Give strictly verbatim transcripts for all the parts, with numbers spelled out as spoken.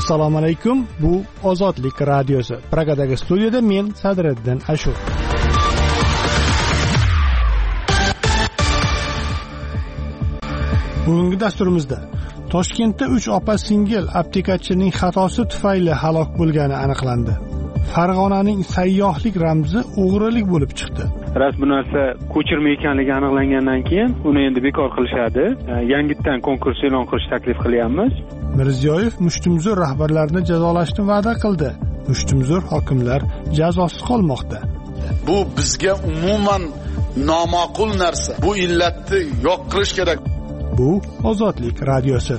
Assalomu alaykum. Bu Ozodlik radiosi. Pragadagi studiyada men Sadriddin Ashur. Bugungi dasturimizda Toshkentda uch opa-singil aptekachining xatosi tufayli halok bo'lgani aniqlandi. Farg'onaning sayyohlik ramzi o'g'rilik bo'lib chiqdi. Ras bu narsa ko'chirma ekanligi aniqlangandan keyin uni endi bekor qilishadi. Yangitdan konkurs e'lon qilish taklif qilyapmiz. Mirziyoyev mushtumzo'r rahbarlarni jazolashni va'da qildi. Mushtumzo'r hokimlar jazosiz qolmoqda. Bu bizga umuman noma'qul narsa. Bu illatni yo'q qilish kerak. Bu Ozodlik radiosi.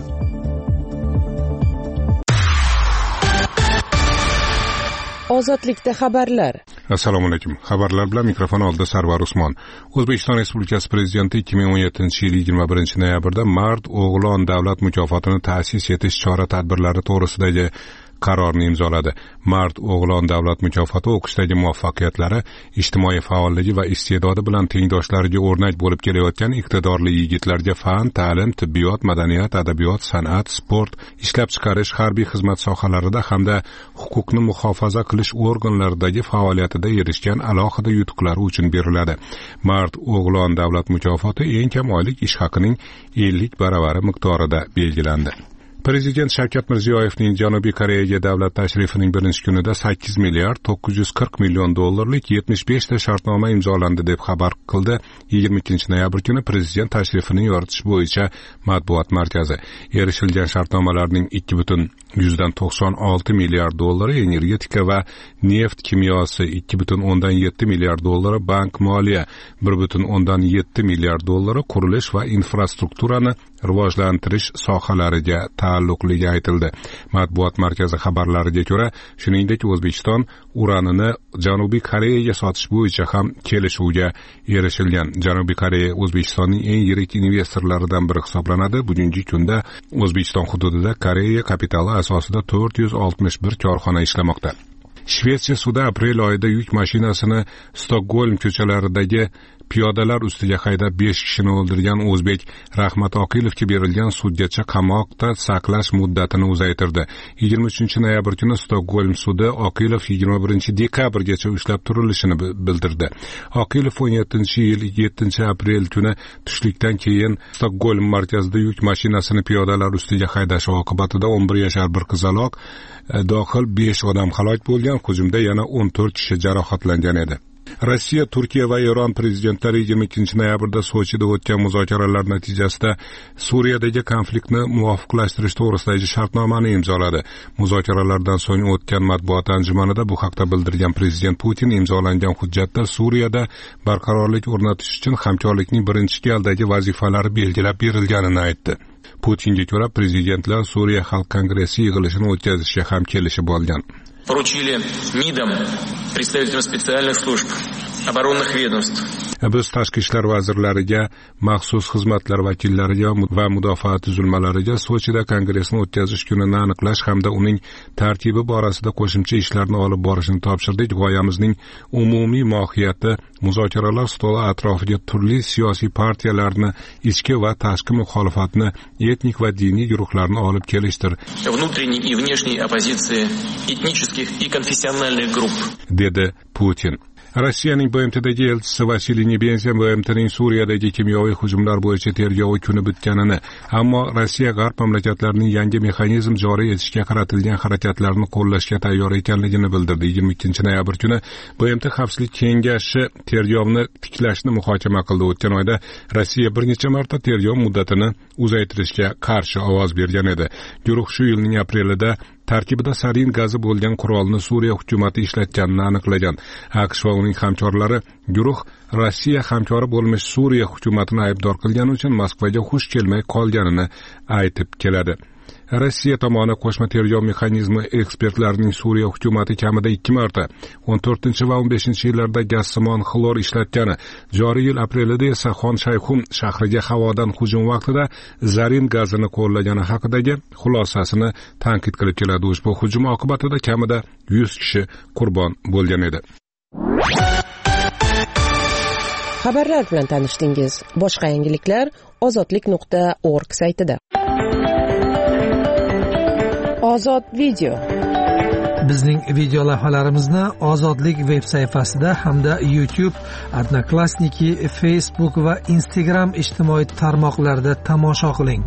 Ozodlikda xabarlar. Assalomu alaykum. Xabarlar bilan mikrofon oldida Sarvar Usmon. O'zbekiston Respublikasi Prezidenti ikki ming o'n yettinchi yil yigirma birinchi noyabrda Mard o'g'lon davlat mukofotini ta'sis etish chora-tadbirlari to'g'risidagi qarorni imzoladi. Mard o'g'lon davlat mukofoti o'qishdagi muvaffaqiyatlari, ijtimoiy faolligi va iste'dodi bilan tengdoshlariga o'rnak bo'lib kelayotgan iqtidorli yigitlarga fan, ta'lim, tibbiyot, madaniyat, adabiyot, san'at, sport, ishlab chiqarish, harbiy xizmat sohalarida hamda huquqni muhofaza qilish organlaridagi faoliyatida erishgan alohida yutuqlari uchun beriladi. Mard o'g'lon davlat mukofoti eng kam oylik ish haqining ellik baravari miqdorida belgilandi. Prezident Shavkat Mirziyoyevning Janubiy Koreyaga davlat tashrifining birinchi kunida sakkiz milliard to'qqiz yuz qirq million dollarlik yetmish besh ta shartnoma imzolandi deb xabar qildi. yigirma ikkinchi noyabr kuni prezident tashrifini yoritish bo'yicha matbuot markazi. Erishilgan shartnomalarning ikki butun yuzdan to'qson olti milliard dollari energetika va neft kimyosi, ikki butun o'ndan yetti milliard dollari bank moliya, bir butun o'ndan yetti milliard dollari qurilish va infrastrukturani rivojlantirish sohalariga taalluqligi aytildi. Matbuot markazi xabarlariga ko'ra, shuningdek O'zbekiston uranini Janubiy Koreyaga sotish bo'yicha ham kelishuvga erishilgan. Janubiy Koreya O'zbekistonning eng yirik investorlaridan biri hisoblanadi. Bugungi kunda O'zbekiston hududida Koreya kapitali asosida to'rt yuz oltmish bir korxona ishlamoqda. Shvetsiya sudi aprel oyida yuk mashinasini Stokgolm ko'chalaridagi piyodalar ustiga haydab besh kishini o'ldirgan o'zbek Rahmat Oqilovga berilgan sudgacha qamoqda saqlash muddatini uzaytirdi. yigirma uchinchi noyabr kuni Stokgolm sudi Oqilov yigirma birinchi dekabrgacha ushlab turilishini bildirdi. Oqilov o'n yettinchi yil yettinchi aprel kuni tushlikdan keyin Stokgolm markazida yuk mashinasini piyodalar ustiga haydashi oqibatida o'n bir yashar bir qizaloq dohil besh odam halok bo'lgan. Hujumda yana o'n to'rt kishi jarohatlangan edi. Rossiya, Turkiya va Eron prezidentlari yigirma ikkinchi noyabrda Sochida o'tgan muzokaralar natijasida Suriyadagi konfliktni muvofiqlashtirish to'g'risidagi shartnomani imzoladi. Muzokaralardan so'ng o'tgan matbuot anjumanida bu haqda bildirgan prezident Putin imzolangan hujjatda Suriyada barqarorlik o'rnatish uchun hamkorlikning birinchi galdagi vazifalari belgilab berilganini aytdi. Putinga ko'ra prezidentlar Suriya Xalq kongressi yig'ilishini o'tkazishga ham kelishib olgan. Поручили МИДам, представителям специальных служб, оборонных ведомств. Biz tashqi ishlar vazirlariga, maxsus xizmatlar vakillariga va mudofaa tuzilmalariga Sochida kongressni o'tkazish kunini aniqlash hamda uning tartibi borasida qo'shimcha ishlarni olib borishni topshirdik. G'oyamizning umumiy mohiyati muzokaralar stoli atrofiga turli siyosiy partiyalarni, ichki va tashqi muxolifatni, etnik va diniy guruhlarni olib kelishdir. Внутренней и внешней оппозиции этнических и конфессиональных групп. dedi Putin. Rossiyaning B M T'dagi elchisi Vasiliy Nebenzia B M T'ning Suriyadagi kimyoviy hujumlar bo'yicha tergovi kuni bitganini, ammo Rossiya g'arb mamlakatlarining yangi mexanizm joriy etishga qaratilgan harakatlarni qo'llashga tayyor ekanligini bildirdi. yigirma ikkinchi noyabr kuni B M T Xavfsizlik kengashi tergovni tiklashni muhokama qildi. O'tgan oyda Rossiya bir necha marta tergov muddatini uzaytirishga qarshi ovoz bergan edi. Guruh shu yilning aprelida tarkibida sarin gazi bo'lgan qurolni Suriya hukumati ishlatganini aniqlagan. AQSh va uning hamkorlari guruh Rossiya hamkori bo'lmish Suriya hukumatini aybdor qilgani uchun Moskvaga xush kelmay qolganini aytib keladi. Rossiya tomoni qo'shma tergov mexanizmi ekspertlarining Suriya hukumati kamida ikki marta o'n to'rtinchi va o'n beshinchi yillarda gazsimon xlor ishlatgani, joriy yil aprelida esa Xon Shayxun shahriga havodan hujum vaqtida zarin gazini qo'llagani haqidagi xulosasini tanqid qilib keladi. Ushbu hujum oqibatida kamida yuz kishi qurbon bo'lgan edi. Xabarlar bilan tanishdingiz. Boshqa yangiliklar ozodlik nuqta org saytida. Ozod video. Bizning video lavhalarimizni Ozodlik veb sayfasida hamda YouTube, Odnoklassniki, Facebook va Instagram ijtimoiy tarmoqlarida tomosha qiling.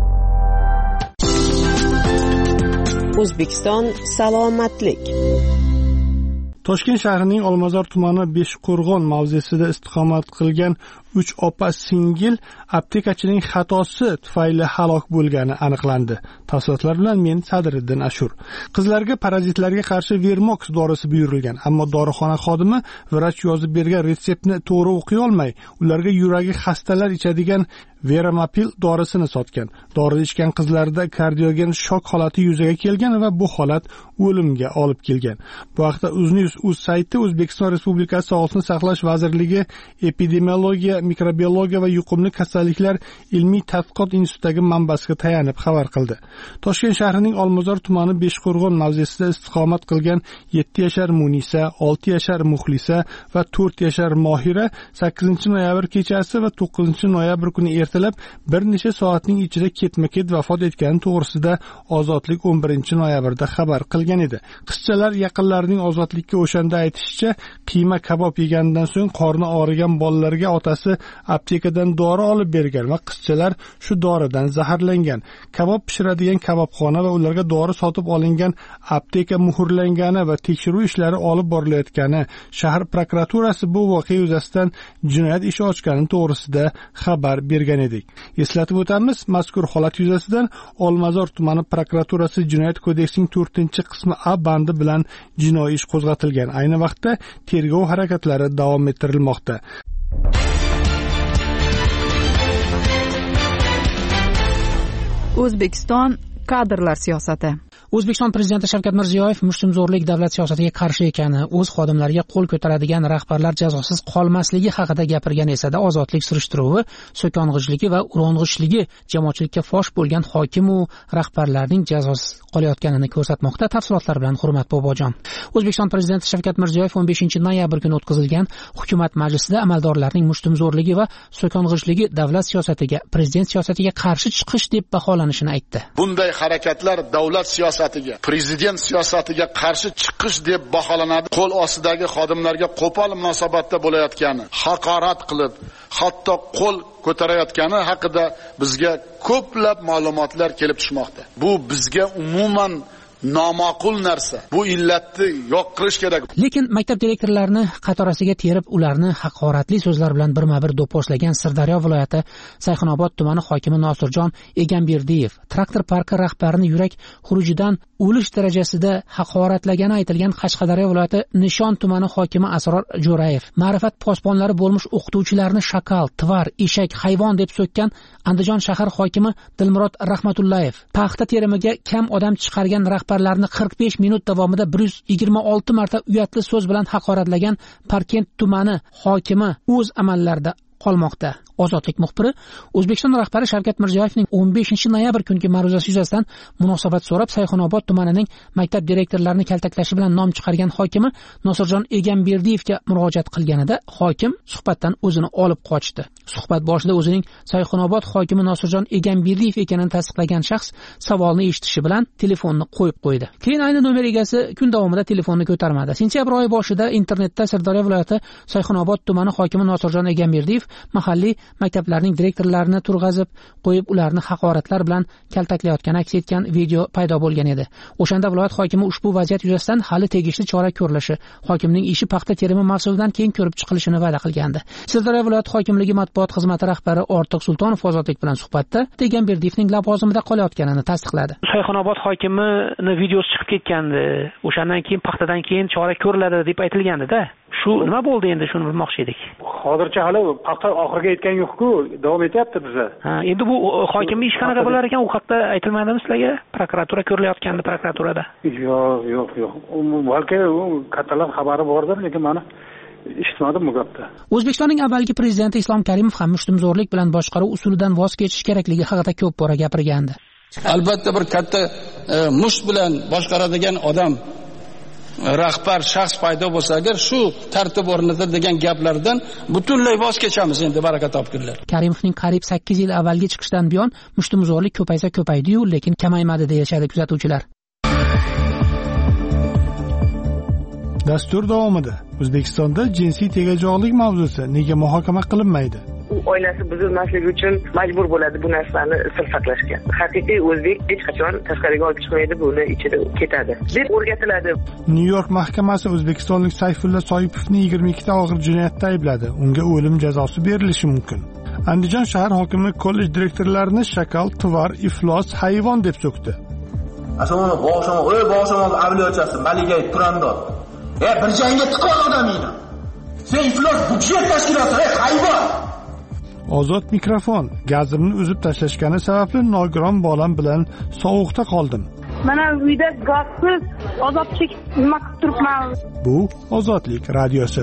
O'zbekiston salomatlik. Toshkent shahrining Olmazor tumani Beshqo'rg'on mavzesida istiqomat qilgan uch opa singil aptekachining xatosi tufayli halok bo'lgani aniqlandi. Tafsilotlar bilan men Sadriddin Ashur. Qizlarga parazitlarga qarshi Vermox dorisi buyurilgan, ammo dorixona xodimi vrach yozib bergan retseptni to'g'ri o'qiy olmay, ularga yuragi xastalar ichadigan Veramapil dorisini sotgan. Dori ichgan qizlarda kardiogen shok holati yuzaga kelgan va bu holat o'limga olib kelgan. Bu haqda UzNews uz sayti O'zbekiston Respublikasi Sog'liqni saqlash vazirligi epidemiologiya, mikrobiologiya va yuqumli kasalliklar ilmiy tadqiqot institutiga manbasiga tayanib xabar qildi. Toshkent shahrining Olmazor tumani Beshqo'rg'on mavzesida istiqomat qilgan yetti yashar Munisa, olti yashar Muxlisa va to'rt yashar Mohira sakkizinchi noyabr kechasi va to'qqizinchi noyabr kuni ertalab bir necha soatning ichida ketma-ket vafot etgani to'g'risida Ozodlik o'n birinchi noyabrda xabar qilgan edi. Qizchalar yaqinlarining Ozodlikka o'shanda aytishicha, qiyma kabob yegandan so'ng qorni og'rigan bolalarga otasi aptekadan dori olib bergan va qizchalar shu doridan zaharlangan. Kabob pishiradigan kabobxona va ularga dori sotib olingan apteka muhrlangani va tekshiruv ishlari olib borilayotgani, shahar prokuraturasi bu voqea yuzasidan jinoyat ishi ochgani to'g'risida xabar bergan edik. Eslatib o'tamiz, mazkur holat yuzasidan Olmazor tumani prokuraturasi Jinoyat kodeksining to'rtinchi qismi A bandi bilan jinoiy ish qo'zg'atilgan. Ayni vaqtda tergov harakatlari davom ettirilmoqda. O'zbekiston kadrlar siyosati. O'zbekiston prezidenti Shavkat Mirziyoyev mushtumzo'rlik davlat siyosatiga qarshi ekani, o'z xodimlariga qo'l ko'taradigan rahbarlar jazosiz qolmasligi haqida gapirgan esa-da ozodlik surishtiruvi, so'kong'ichligi va urong'ichligi jamoatchilikka fosh bo'lgan hokim u rahbarlarning jazosiz qolayotganini ko'rsatmoqda. Tafsilotlar bilan Hurmat Bobojon. O'zbekiston prezidenti Shavkat Mirziyoyev o'n beshinchi noyabr kuni o'tkazilgan hukumat majlisida amaldorlarning mushtumzo'rligi va so'kong'ichligi davlat siyosatiga, prezident siyosatiga qarshi chiqish deb baholanishini aytdi. Bunday harakatlar davlat siyosatiga, prezident siyosatiga qarshi chiqish deb baholanadi. Qo'l ostidagi xodimlarga qo'pol munosabatda bo'layotgani, haqorat qilib, hatto qo'l ko'tarayotgani haqida bizga ko'plab ma'lumotlar kelib tushmoqda. Bu bizga umuman nomaqul narsa. Bu illatni yo'q qilish kerak. Lekin maktab direktorlarini qatorasiga terib, ularni haqoratli so'zlar bilan birma-bir do'pposlagan Sirdaryo viloyati Sayxunobod tumani hokimi Nosirjon Egamberdiyev traktor parki rahbarini yurak xurujidan o'lish darajasida haqoratlagani aytilgan Qashqadaryo viloyati Nishon tumani hokimi Asror Jo'rayev ma'rifat posbonlari bo'lmuş o'qituvchilarni shakal, tvar, eshak, hayvon deb so'kkan Andijon shahar hokimi Dilmurod Rahmatullayev paxta terimiga kam odam chiqargan rahbarlarni qirq besh minut davomida bir yuz yigirma olti marta uyatli so'z bilan haqoratlagan Parkent tumani hokimi o'z amallarida qolmoqda. Ozodlik muxbiri O'zbekiston rahbari Shavkat Mirziyoyevning o'n beshinchi noyabr kungi ma'ruzasi yuzasidan munosabat so'rab Sayxunobod tumanining maktab direktorlarini kaltaklashi bilan nom chiqargan hokimi Nosirjon Egamberdiyevga murojaat qilganida hokim suhbatdan o'zini olib qochdi. Suhbat boshida o'zining Sayxunobod hokimi Nosirjon Egamberdiyev ekanini tasdiqlagan shaxs savolni eshitishi bilan telefonni qo'yib qo'ydi. Keyin ayni nomer egasi kun davomida telefonni ko'tarmadi. Sentyabr oyi boshida internetda Sirdaryo viloyati Sayxunobod tumani hokimi Nosirjon Egamberdiyev mahalliy maktablarning direktorlarini turg'azib qo'yib, ularni haqoratlar bilan kaltaklayotgani aks etgan video paydo bo'lgan edi. O'shanda viloyat hokimi ushbu vaziyat yuzasidan hali tegishli chora ko'rilishi, hokimning ishi paxta terimi mavsumidan keyin ko'rib chiqilishini va'da qilgandi. Sirdaryo viloyat hokimligi matbuot xizmati rahbari Ortiq Sultonov Ozodlik bilan suhbatda Egamberdiyevning lavozimida qolayotganini tasdiqladi. Sayxunobod hokimini videosi chiqib ketgandi. O'shandan keyin paxtadan keyin chora ko'riladi deb aytilgandi-da. Shu nima bo'ldi endi, shuni bilmoqchi edik. Hozircha hali paxta oxiriga yetgan yo'q-ku, davom etyapti bizda. Ha, endi bu hokimning ish qanaqa bo'lar ekan, u haqda aytilmadimi sizlarga? Prokuratura ko'rilayotgandi prokuraturada. Yo'q, yo'q, yo'q. Balki u kattalar xabari bordir, lekin mana eshitmadim bu gapda. O'zbekistonning avvalgi prezidenti Islom Karimov ham mushtumzo'rlik bilan boshqaruv usulidan voz kechish kerakligi haqida ko'p bora gapirgandi. Albatta bir katta e, musht bilan boshqaradigan odam, rahbar shaxs paydo bo'lsa agar shu tartib o'rnatadi degan gaplardan butunlay voz kechamiz endi, baraka topkunlar. Karimovning qariyb sakkiz yil avvalgi chiqishdan buyon mushtumzo'rlik ko'paysa ko'paydi-yu, lekin kamaymadi deyishadi kuzatuvchilar. Dastur davomida O'zbekistonda jinsiy tegajog'lik mavzusi nega muhokama qilinmaydi? U oilasi buzilmasligi uchun majbur bo'ladi bu narsani sir saqlashga. Haqiqiy o'zbek hech qachon tashqariga olib chiqmaydi, buni ichida ketadi deb o'rgatiladi. Nyu-York mahkamasi o'zbekistonlik Sayfulla Soipovni yigirma ikkita og'ir jinoyatda aybladi. Unga o'lim jazosi berilishi mumkin. Andijon shahar hokimi kollej direktorlarini shakal, tvar, iflos, hayvon deb so'kdi. Asomon boshim, o'y boshim avliyochasi Maligay Turandor. E bir jangga tiqol odamingni. Sen iflos budjet tashkiloti, ey hayvon. Ozod mikrofon. Gazimni uzib tashlashgani sababli nogiron bolam bilan sovuqda qoldim. Mana uyda gazsiz azob chekib nima qilib turibman. Bu Ozodlik radiosi.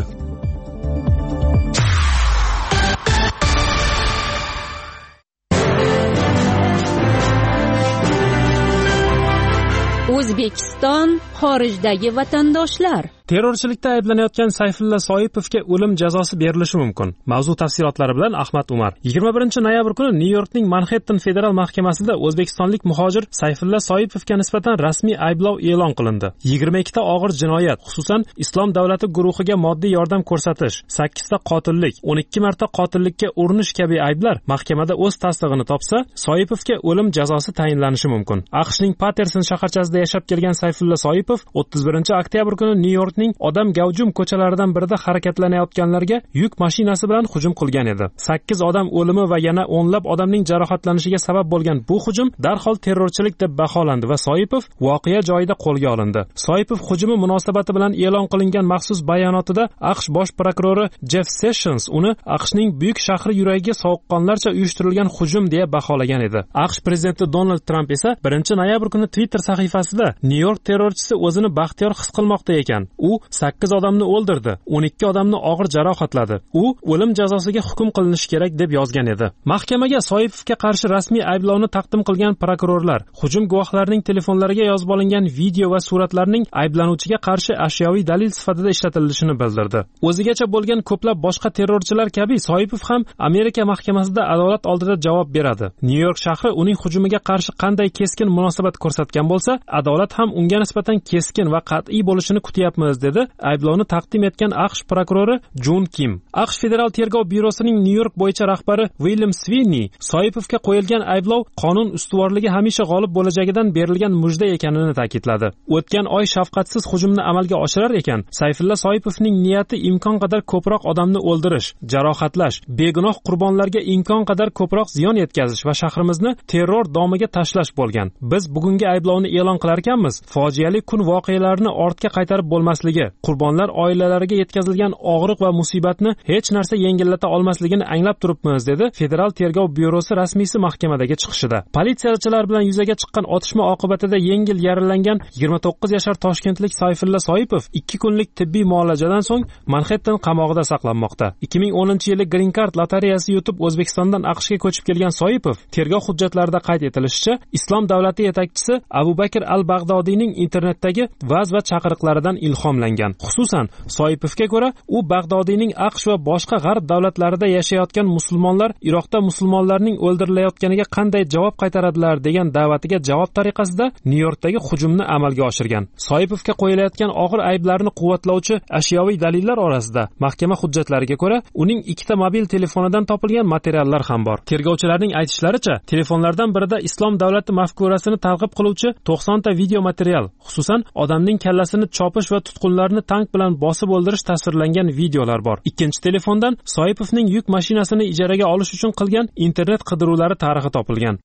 O'zbekiston xorijdagi vatandoshlar. Terrorchilikda ayblanayotgan Sayfulla Soipovga o'lim jazosi berilishi mumkin. Mavzu tafsilotlari bilan Ahmad Umar. yigirma birinchi noyabr kuni Nyu-Yorkning Manhattan federal mahkamasida o'zbekistonlik muhojir Sayfulla Soipovga nisbatan rasmiy ayblov e'lon qilindi. yigirma ikkita og'ir jinoyat, xususan Islom davlati guruhiga moddiy yordam ko'rsatish, sakkizta qotillik, o'n ikki marta qotillikka urinish kabi ayblar mahkamada o'z tasdig'ini topsa, Soipovga o'lim jazosi tayinlanishi mumkin. AQShning Patterson shaharchasida yashab kelgan Sayfulla Soipov o'ttiz birinchi oktyabr kuni Nyu-York odam gavjum ko'chalaridan birida harakatlanayotganlarga yuk mashinasi bilan hujum qilgan edi. sakkiz odam o'limi va yana o'nlab odamning jarohatlanishiga sabab bo'lgan bu hujum darhol terrorchilik deb baholandi va Soipov voqea joyida qo'lga olindi. Soipov hujumi munosabati bilan e'lon qilingan maxsus bayonotida AQSh bosh prokurori Jeff Sessions uni AQShning buyuk shahri yuragiga sovuqqonlarcha uyushtirilgan hujum deya baholagan edi. AQSh prezidenti Donald Trump esa birinchi noyabr kuni Twitter sahifasida Nyu-York terrorchisi o'zini baxtiyor his qilmoqda ekan. U sakkiz odamni o'ldirdi, o'n ikki odamni og'ir jarohatladi. U o'lim jazosiga hukm qilinishi kerak deb yozgan edi. Mahkamaga Soipovga qarshi rasmiy ayblovni taqdim qilgan prokurorlar hujum guvohlarining telefonlariga yozib olingan video va suratlarning ayblanuvchiga qarshi ashyoviy dalil sifatida ishlatilishini bildirdi. O'zigacha bo'lgan ko'plab boshqa terrorchilar kabi Soipov ham Amerika mahkamasida adolat oldida javob beradi. Nyu-York shahri uning hujumiga qarshi qanday keskin munosabat ko'rsatgan bo'lsa, adolat ham unga nisbatan keskin va qat'iy bo'lishini kutyapmiz dedi ayblovni taqdim etgan AQSh prokurori Jun Kim. AQSh Federal tergov byurosining Nyu-York bo'yicha rahbari William Sweeney Soipovga qo'yilgan ayblov qonun ustuvorligi hamisha g'olib bo'lajagidan berilgan mujda ekanini ta'kidladi. O'tgan oy shafqatsiz hujumni amalga oshirar ekan, Sayfulla Soipovning niyati imkon qadar ko'proq odamni o'ldirish, jarohatlash, begunoh qurbonlarga imkon qadar ko'proq ziyon yetkazish va shahrimizni terror domiga tashlash bo'lgan. Biz bugungi ayblovni e'lon qilar ekanmiz. Fojiali kun voqealarini ortga qaytarib bo'lmasligi, qurbonlar oilalariga yetkazilgan og'riq va musibatni hech narsa yengillata olmasligini anglab turibmiz dedi Federal tergov byurosi rasmiysi mahkamadagi chiqishida. Politsiyachilar bilan yuzaga chiqqan otishma oqibatida yengil yaralangan yigirma to'qqiz yashar toshkentlik Sayfulla Soipov ikki kunlik tibbiy muolajadan so'ng Manhattan qamog'ida saqlanmoqda. ikki ming o'ninchi yili Green Card lotereyasi yutib O'zbekistondan AQShga ko'chib kelgan Soipov tergov hujjatlarida qayd etilishicha, Islom davlati yetakchisi Abu Bakr al-Bag'dodiyning internetdagi va'z va chaqiriqlaridan ilhomlangan. Xususan, Soipovga ko'ra, u Bag'dodiyning AQSh va boshqa g'arb davlatlarida yashayotgan musulmonlar Iroqda musulmonlarning o'ldirilayotganiga qanday javob qaytaradilar degan da'vatiga javob tariqasida Nyu-Yorkdagi hujumni amalga oshirgan. Soipovga qo'yilayotgan og'ir ayblarni quvvatlovchi ashyoviy dalillar orasida mahkama hujjatlariga ko'ra, uning ikkita mobil telefonidan topilgan materiallar ham bor. Tergovchilarning aytishlaricha, telefonlardan birida Islom davlati mafkurasini targ'ib qiluvchi to'qson ta video material, xususan odamning kallasini chopish va tutqunlarni tank bilan bosib o'ldirish tasvirlangan videolar bor. Ikkinchi telefondan Soipovning yuk mashinasini ijaraga olish uchun qilgan internet qidiruvlari tarixi topilgan.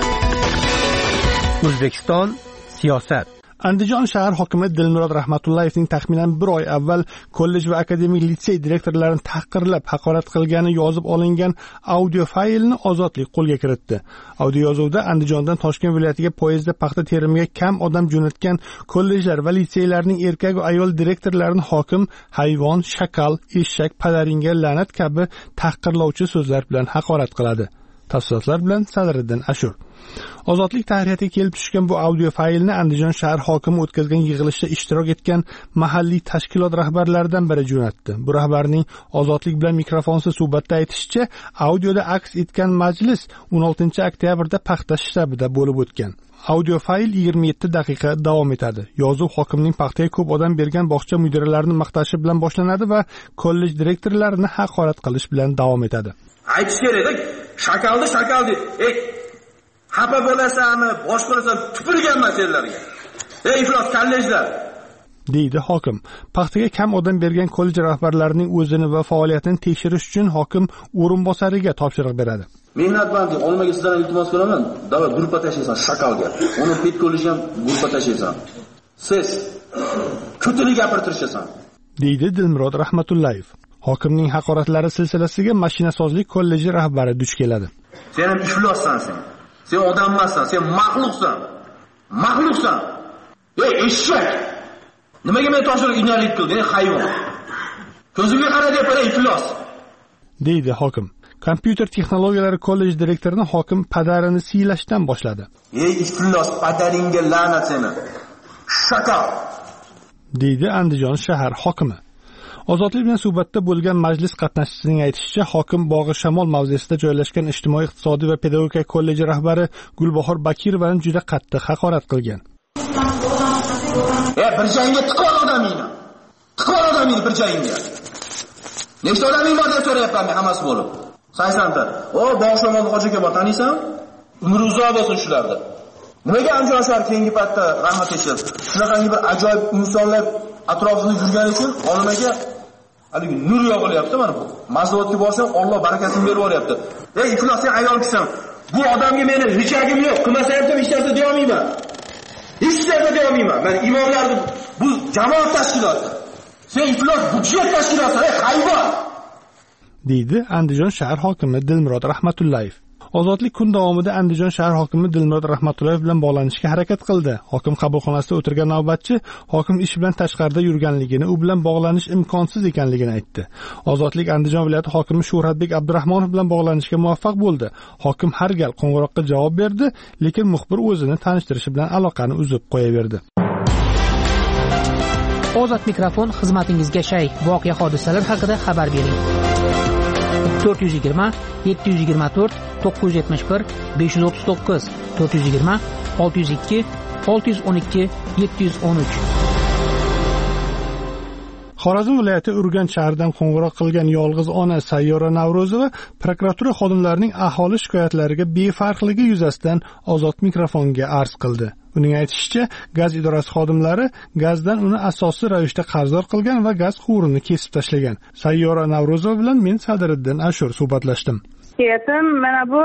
O'zbekiston siyosat. Andijon shahar hokimi Dilmurod Rahmatullayevning taxminan bir oy avval kollej va akademik litsey direktorlarini tahqirlab, haqorat qilgani yozib olingan audio faylni Ozodlik qo'lga kiritdi. Audio yozuvda Andijondan Toshkent viloyatiga poyezdda paxta terimiga kam odam jo'natgan kollejlar va litseylarning erkak va ayol direktorlarini hokim hayvon, shakal, eshak, padaringga la'nat kabi tahqirlovchi so'zlar bilan haqorat qiladi. Tafsilotlar bilan Sadriddin Ashur. Ozodlik tahririyatiga kelib tushgan bu audio faylni Andijon shahar hokimi o'tkazgan yig'ilishda ishtirok etgan mahalliy tashkilot rahbarlaridan biri jo'natdi. Bu rahbarning Ozodlik bilan mikrofonsiz suhbatda aytishicha, audioda aks etgan majlis o'n oltinchi oktyabrda paxta shtabida bo'lib o'tgan. Audio fayl yigirma yetti daqiqa davom etadi. Yozuv hokimning paxtaga ko'p odam bergan bog'cha mudiralarini maqtashi bilan boshlanadi va kollej direktorlarini haqorat qilish bilan davom etadi. Aytish kerak, shakaldi shakaldi. Ey, xafa bo'lasanmi, bosh bo'lasan, tupurganman senlarga. Ey iflos kollejlar, deydi hokim. Paxtaga kam odam bergan kollej rahbarlarining o'zini va faoliyatini tekshirish uchun hokim o'rinbosariga topshiriq beradi. Mehnatbandlik olmaga sizlardan iltimos qilaman. Davlat gruppa tashlaysan shakalga. Uni pet kollejga ham gruppa tashlaysan. Siz ko'tini gapirtirishasan, deydi Dilmurod Rahmatullayev. Hokimning haqoratlari silsilasiga mashinasozlik kolleji rahbari duch keladi. Sen ham iflossan sen. Sen odam emassan, sen maxluqsan. Maxluqsan. Ey eshak. Nimaga men topshiriq inoyat qilding, hayvon? Ko'zimga qara deb qo'y, iflos, deydi hokim. Kompyuter texnologiyalari kolleji direktorini hokim padarini siylashdan boshladi. Ey iflos, padaringga la'nat seni. Shakal, deydi Andijon shahar hokimi. Ozodlik bilan suhbatda bo'lgan majlis qatnashchisining aytishicha, hokim Bog'i Shamol mavzesida joylashgan ijtimoiy, iqtisodiy va pedagogika kolleji rahbari Gulbahor Bakirovani juda qattiq haqorat qilgan. E bir joyga tiqol odamingni. Tiqol odamingni bir joyga. Nechta odaming bor deb so'rayapman men hammasi bo'lib. Saysanta. O, Bog'shamol hojiga bor, taniysan? Umri uzoq bo'lsin shularda. Nimaga Andijon shahar keyingi paytda rahmat aytishadi? Shunaqangi bir ajoyib insonlar atrofida yurgani uchun olmaga haligi nur yog'ilyapti mana bu. Mazotga borsam Alloh barakasini berib yuboryapti. Ey iflos, sen ayol kisan. Bu odamga meni richagim yo'q. Qilmasa ham hech narsa deya olmayman. Hech narsa deya olmayman. Men imomlarni bu jamoat tashkiloti. Sen iflos budjet tashkiloti, ey hayvon, deydi Andijon shahar hokimi Dilmurod Rahmatullayev. Ozodlik kun davomida Andijon shahar hokimi Dilmurod Rahmatullayev bilan bog'lanishga harakat qildi. Hokim qabulxonasida o'tirgan navbatchi hokim ish bilan tashqarida yurganligini, u bilan bog'lanish imkonsiz ekanligini aytdi. Ozodlik Andijon viloyati hokimi Shuhratbek Abdurahmonov bilan bog'lanishga muvaffaq bo'ldi. Hokim har gal qo'ng'iroqqa javob berdi, lekin muxbir o'zini tanishtirishi bilan aloqani uzib qo'yaverdi. Ozod mikrofon xizmatingizga shay. Voqea hodisalar haqida xabar bering. to'rt yuz yigirma yetti yuz yigirma to'rt to'qqiz yuz yetmish bir besh yuz o'ttiz to'qqiz to'rt yuz yigirma olti yuz ikki olti yuz o'n ikki yetti yuz o'n uch. Xorazm viloyati Urganch shahridan qo'ng'iroq qilgan yolg'iz ona Sayyora Navro'zova prokuratura xodimlarining aholi shikoyatlariga befarqligi yuzasidan Ozod mikrofonga arz qildi. Uning aytishicha, gaz idorasi xodimlari gazdan uni asosiy ravishda qarzdor qilgan va gaz quvurini kesib tashlagan. Sayyora Navro'zova bilan men Sadiriddin Ashur suhbatlashdim. Keyin mana bu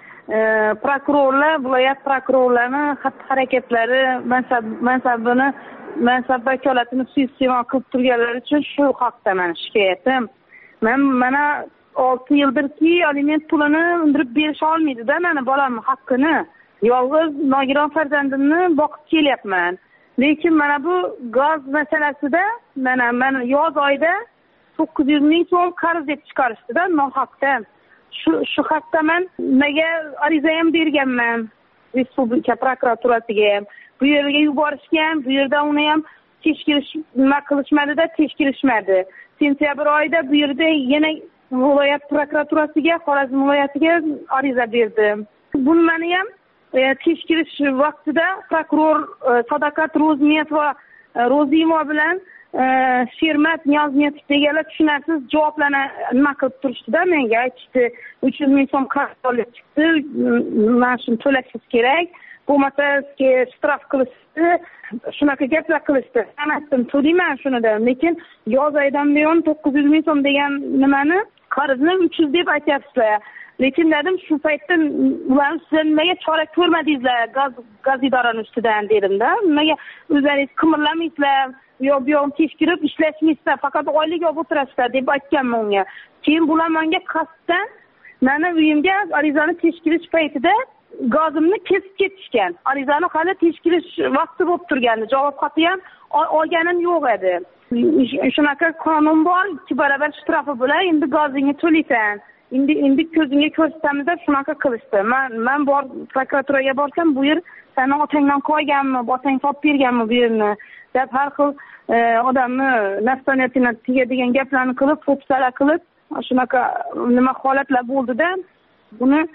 prokurorlar, viloyat prokurorlarining xatti-harakatlari mansabini mansab vakolatini suiiste'mol qilib turganlari uchun shu haqda men shikoyatim. Men mana olti yildirki aliment pulini undirib berisha olmaydi-da meni bolamning haqqini. Yolg'iz nogiron farzandimni boqib kelyapman. Lekin mana bu gaz masalasida mana men yoz oyida to'qqiz yuz ming so'm qarz deb chiqarishdi-da nohaqdan. Shu shu haqda men nimaga ariza ham berganman respublika prokuraturasiga ham. Bu yerga yuborishgan, bu yerda uni ham tekshirish nima qilishmadi-da, tekshirishmadi. Sentyabr oyida bu yerda yana viloyat prokuraturasiga, Xorazm viloyatiga ariza berdim. Buni meni ham tekshirish vaqtida prokuror Sadoqat Ro'zmetova Ro'zimova bilan Shermat Niyozmetov deganlar tushunarsiz javoblarni nima qilib turishdi-da, menga aytishdi, uch yuz ming so'm qarz olib chiqdi, mana shuni to'lashingiz kerak, bo'lmasa sizga shtraf qilishdi, shunaqa gaplar qilishdi. Men aytdim, to'layman shuni dedim, lekin yoz oyidan buyon to'qqiz yuz ming so'm degan nimani qarzni uch yuz deb aytyapsizlar. Lekin dedim, shu paytda ular sizlar nimaga chora ko'rmadingizlar gaz gaz idorasi ustidan dedim-da. Nimaga o'zlaringiz qimirlamaysizlar, yo bu yoqni tekshirib ishlashmaysizlar, faqat oylik olib o'tirasizlar deb aytganman unga. Keyin bular menga qasddan meni uyimga arizani tekshirish paytida gazimni kesib ketishgan. Arizani hali tekshirish vaqti bo'lib turgandi. Javob xati ham olganim yo'q edi. Shunaqa qonun bor, ikki barobar shtrafi bilan endi gazingni to'laysan. Endi endi ko'zingga ko'rsatamiz deb shunaqa qilishdi. Men men bor prokuraturaga borsam, bu yer seni otangdan qolganmi, otang topib berganmi bu yerni deb har xil odamni nafsoniyatini tegadigan gaplarni qilib, fo'psalar qilib, shunaqa nima holatlar bo'ldi-da, buni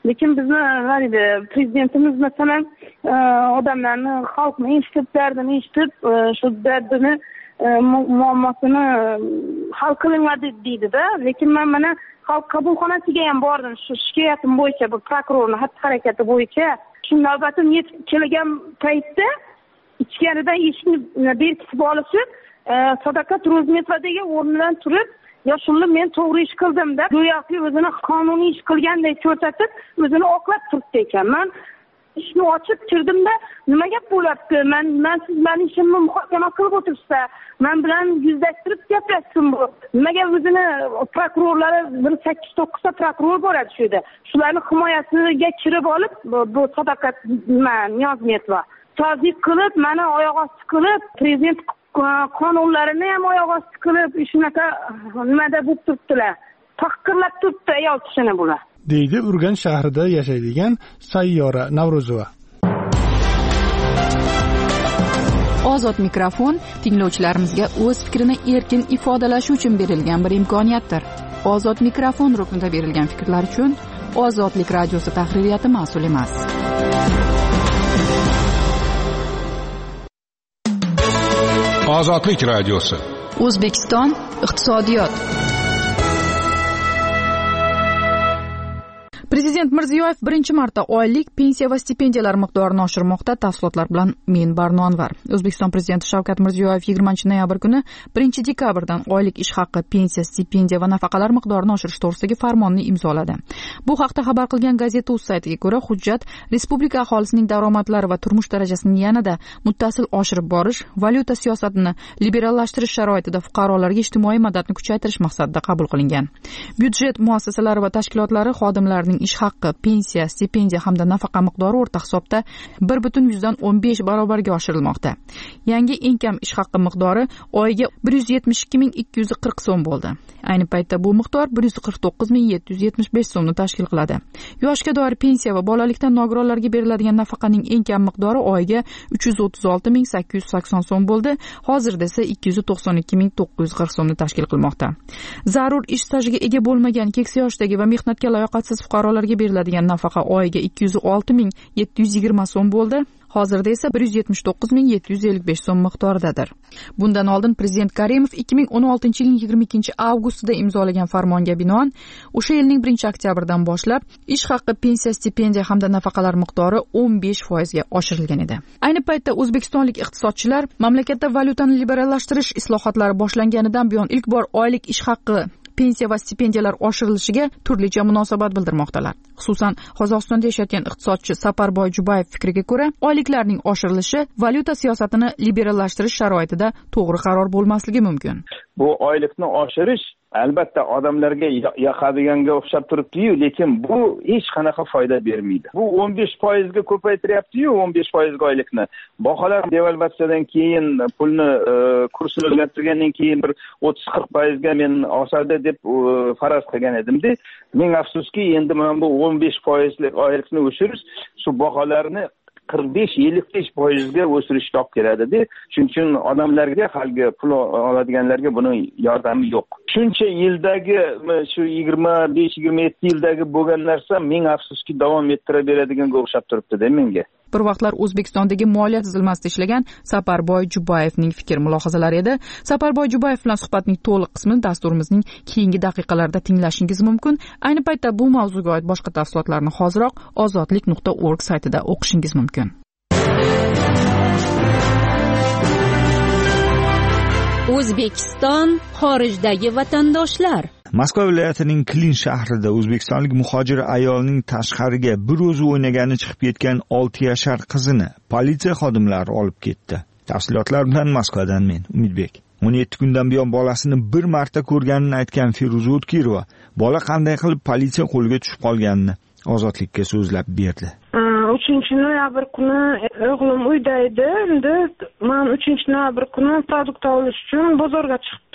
lekin bizni nima deydi prezidentimiz masalan odamlarni xalqni eshitib dardini eshitib shu dardini muammosini hal qilinglar deydida. Lekin men mana xalq qabulxonasiga ham bordim shu shikoyatim bo'yicha, bu prokurorning xatti harakati bo'yicha. Shu navbatim yetib kelgan paytda ichkaridan eshikni berkitib olishib, Sadoqat Ro'zmetova o'rnidan turib, "Yo, shunda men to'g'ri ish qildim"da, go'yoki o'zini qonuniy ish qilgandek ko'rsatib, o'zini oqlab turibdi ekan. Men ishni ochib kirdimda, nima gap bo'lyapti? Men men siz meni ishimni muhokama qilib o'tiribsiz. Men bilan yuzlashtirib gaplashsin bu. Nimaga o'zini prokurorlari bir sakkiz to'qqiz ta prokuror bo'ladi shu yerda. Shularning himoyasiga kirib olib, bu Sadoqat Niyozmetova tazyiq qilib, meni oyoq osti qilib, prezident qonunlarini ham oyoq osti qilib, shunaqa nimada bo'lib turibdilar. Tahqirlab turibdi ayol kishini bular. deydi Urganch shahrida yashaydigan Sayyora Navro'zova. Ozod mikrofon tinglovchilarimizga o'z fikrini erkin ifodalashi uchun berilgan bir imkoniyatdir. Ozod mikrofon ruknida berilgan fikrlar uchun Ozodlik radiosi tahririyati mas'ul emas. Ozodlik radiosi. O'zbekiston iqtisodiyot. Prezident Mirziyoyev birinchi marta oylik pensiya va stipendiyalar miqdorini oshirmoqda. Tafsilotlar bilan men Barno Anvar. O'zbekiston prezidenti Shavkat Mirziyoyev yigirmanchi noyabr kuni birinchi dekabrdan oylik ish haqi, pensiya, stipendiya va nafaqalar miqdorini oshirish to'g'risidagi farmonni imzoladi. Bu haqda xabar qilgan Gazeta.uz saytiga ko'ra, hujjat respublika aholisining daromadlari va turmush darajasini yanada muttasil oshirib borish, valyuta siyosatini liberallashtirish sharoitida fuqarolarga ijtimoiy madadni kuchaytirish maqsadida qabul qilingan. Byudjet muassasalari va tashkilotlari xodimlarining ish haqqi, pensiya, stipendiya hamda nafaqa miqdori o'rta hisobda bir butun yuzdan o'n besh barobarga oshirilmoqda. Yangi eng kam ish haqqi miqdori oyiga bir yuz yetmish ikki ming ikki yuz qirq so'm bo'ldi. Ayni paytda bu miqdor bir yuz qirq to'qqiz ming yetti yuz yetmish besh so'mni tashkil qiladi. Yoshga doir pensiya va bolalikdan nogironlarga beriladigan nafaqaning eng kam miqdori oyiga uch yuz o'ttiz olti ming sakkiz yuz sakson so'm bo'ldi. Hozirda esa ikki yuz to'qson ikki ming to'qqiz yuz qirq so'mni tashkil qilmoqda. Zarur ish stajiga ega bo'lmagan keksa yoshdagi va mehnatga layoqatsiz fuqarolarga beriladigan nafaqa oyiga ikki yuz olti ming yetti yuz yigirma so'm bo'ldi. Hozirda esa bir yuz yetmish to'qqiz ming yetti yuz ellik besh so'm miqdoridadir. Bundan oldin prezident Karimov ikki ming o'n oltinchi yilning yigirma ikkinchi avgustida imzolagan farmonga binoan o'sha yilning birinchi oktyabridan boshlab ish haqqi, pensiya, stipendiya hamda nafaqalar miqdori o'n besh foizga oshirilgan edi. Ayni paytda o'zbekistonlik iqtisodchilar mamlakatda valyutani liberallashtirish islohotlari boshlanganidan buyon ilk bor oylik ish haqqi, pensiya va stipendiyalar oshirilishiga turlicha munosabat bildirmoqdalar. Xususan, Qozog'istonda yashayotgan iqtisodchi Saparboy Jubayev fikriga ko'ra, oyliklarning oshirilishi valyuta siyosatini liberallashtirish sharoitida to'g'ri qaror bo'lmasligi mumkin. Bu oylikni oshirish albatta odamlarga yoqadiganga o'xshab turibdi-yu, lekin bu hech qanaqa foyda bermaydi. Bu o'n besh foizga ko'paytiryapti-yu, o'n besh foizga oylikni. Baholar devalvatsiyadan keyin pulni kursini o'zgartirgandan keyin bir o'ttiz qirq foizga men osadi deb faraz qilgan edim-da. Ming afsuski, endi mana bu o'n besh foizlik oylikni oshirish shu baholarni qirq besh ellik besh foizga o'sirishga olib keladi-da. Shuning uchun odamlarga, haligi pul oladiganlarga buning yordami yo'q. Shuncha yildagi shu yigirma besh yigirma yetti yildagi bo'lgan narsa ming afsuski davom ettiraveradigan o'xshab turibdi-da menga. Bir vaqtlar O'zbekistondagi moliya tuzilmasida ishlagan Saparboy Jubayevning fikr-mulohazalari edi. Saparboy Jubayev bilan suhbatning to'liq qismini dasturimizning keyingi daqiqalarida tinglashingiz mumkin. Ayni paytda bu mavzuga oid boshqa tafsilotlarni hoziroq ozodlik nuqta org saytida o'qishingiz mumkin. O'zbekiston xorijdagi vatandoshlar. Moskva viloyatining Klin shahrida o'zbekistonlik muhojir ayolning tashqariga bir o'zi o'ynagani chiqib ketgan olti yashar qizini politsiya xodimlari olib ketdi. Tafsilotlar bilan Moskvadan men Umidbek. o'n yetti kundan buyon bolasini bir marta ko'rganini aytgan Feruza O'tkirova bola qanday qilib politsiya qo'liga tushib qolganini Ozodlikka so'zlab berdi. uchinchi noyabr kuni o'g'lim uyda edi. Endi men uchinchi noyabr kuni produkt olish uchun bozorga chiqib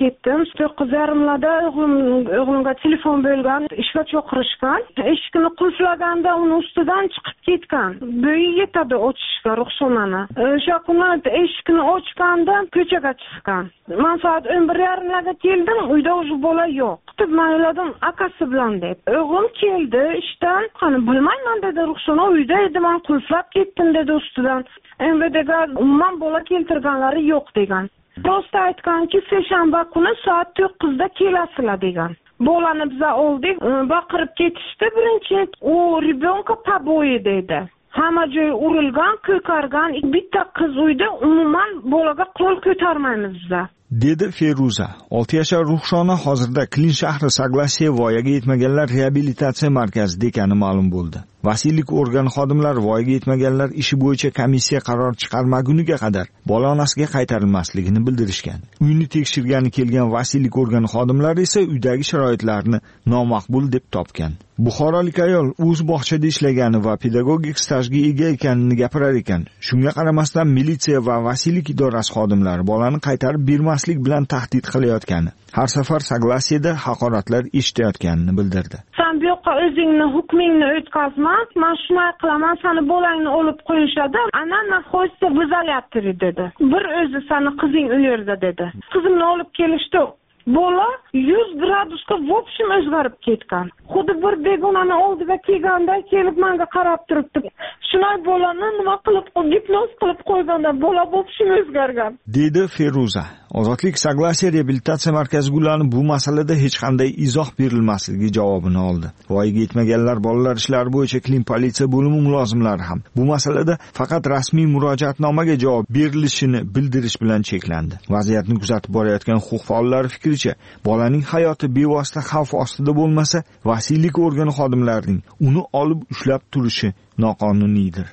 ketdim. to'qqiz yarimlarda o'g'lim o'g'limga telefon bo'lgan, ishga chaqirishgan. Eshikni qulflaganda uni ustidan chiqib ketgan. Bo'yi yetadi ochishga ruxsonani. O'sha kuni eshikni ochganda ko'chaga chiqqan. Men soat o'n bir yarimlarda keldim, uyda o'zi bola yo'q. Kutib mayladim akasi bilan deb. O'g'lim keldi ishdan, qani bilmayman dedi, ruxsona uyda edi, men qulflab ketdim dedi ustidan. Envedaga umuman bola keltirganlari yo'q degan. Prosta aytganki, seshanba kuni soat to'qqizda kelasizlar degan. Bolani biza oldik, baqirib ketishdi birinchi. U rебенка побои dedi. Hamma joy urilgan, ko'kargan, bitta qiz uyda umuman bolaga qo'l ko'tarmaymiz biza. Dedi Feruza. olti yashar Ruxshona hozirda Klin shahri Saglasiya voyaga yetmaganlar reabilitatsiya markazi dekani ma'lum bo'ldi. Vasiylik organi xodimlari voyaga yetmaganlar ishi bo'yicha komissiya qaror chiqarmaguniga qadar bola onasiga qaytarilmasligini bildirishgan. Uyni tekshirgani kelgan vasiylik organi xodimlari esa uydagi sharoitlarni nomaqbul deb topgan. Buxorolik ayol o'z bog'chada ishlagani va pedagogik stajga ega ekanini gapirar ekan. Shunga qaramasdan militsiya va vasiylik idorasi xodimlari bolani qaytarib bermaslik bilan tahdid qilayotgani, har safar Saglasiyada haqoratlar eshitayotganini bildirdi. Sen bu yoqqa o'zingni hukmingni o'tkazma, men shunday qilaman, seni bolangni olib qo'yishadi. Ana naxo'ysa buzalyapti dedi. Bir o'zi seni qizing u yerda dedi. Qizimni olib kelishdi. Bola yuz gradusga vobshim o'zgarib ketgan. Xuddi bir begonani oldiga kelganda kelib menga qarab turibdi. Shunday bolani nima qilib, gipnoz qilib qo'yganda bola vobshim o'zgargan. Dedi Feruza. Ozodlik Saglasiya reabilitatsiya markazi gulani bu masalada hech qanday izoh berilmasligi javobini oldi. Voyaga yetmaganlar bolalar ishlari bo'yicha Klin politsiya bo'limi mulozimlari ham bu masalada faqat rasmiy murojaatnomaga javob berilishini bildirish bilan cheklandi. Vaziyatni kuzatib borayotgan huquq faollari fikricha, bolaning hayoti bevosita xavf ostida bo'lmasa, vasiylik organi xodimlarining uni olib ushlab turishi noqonuniydir.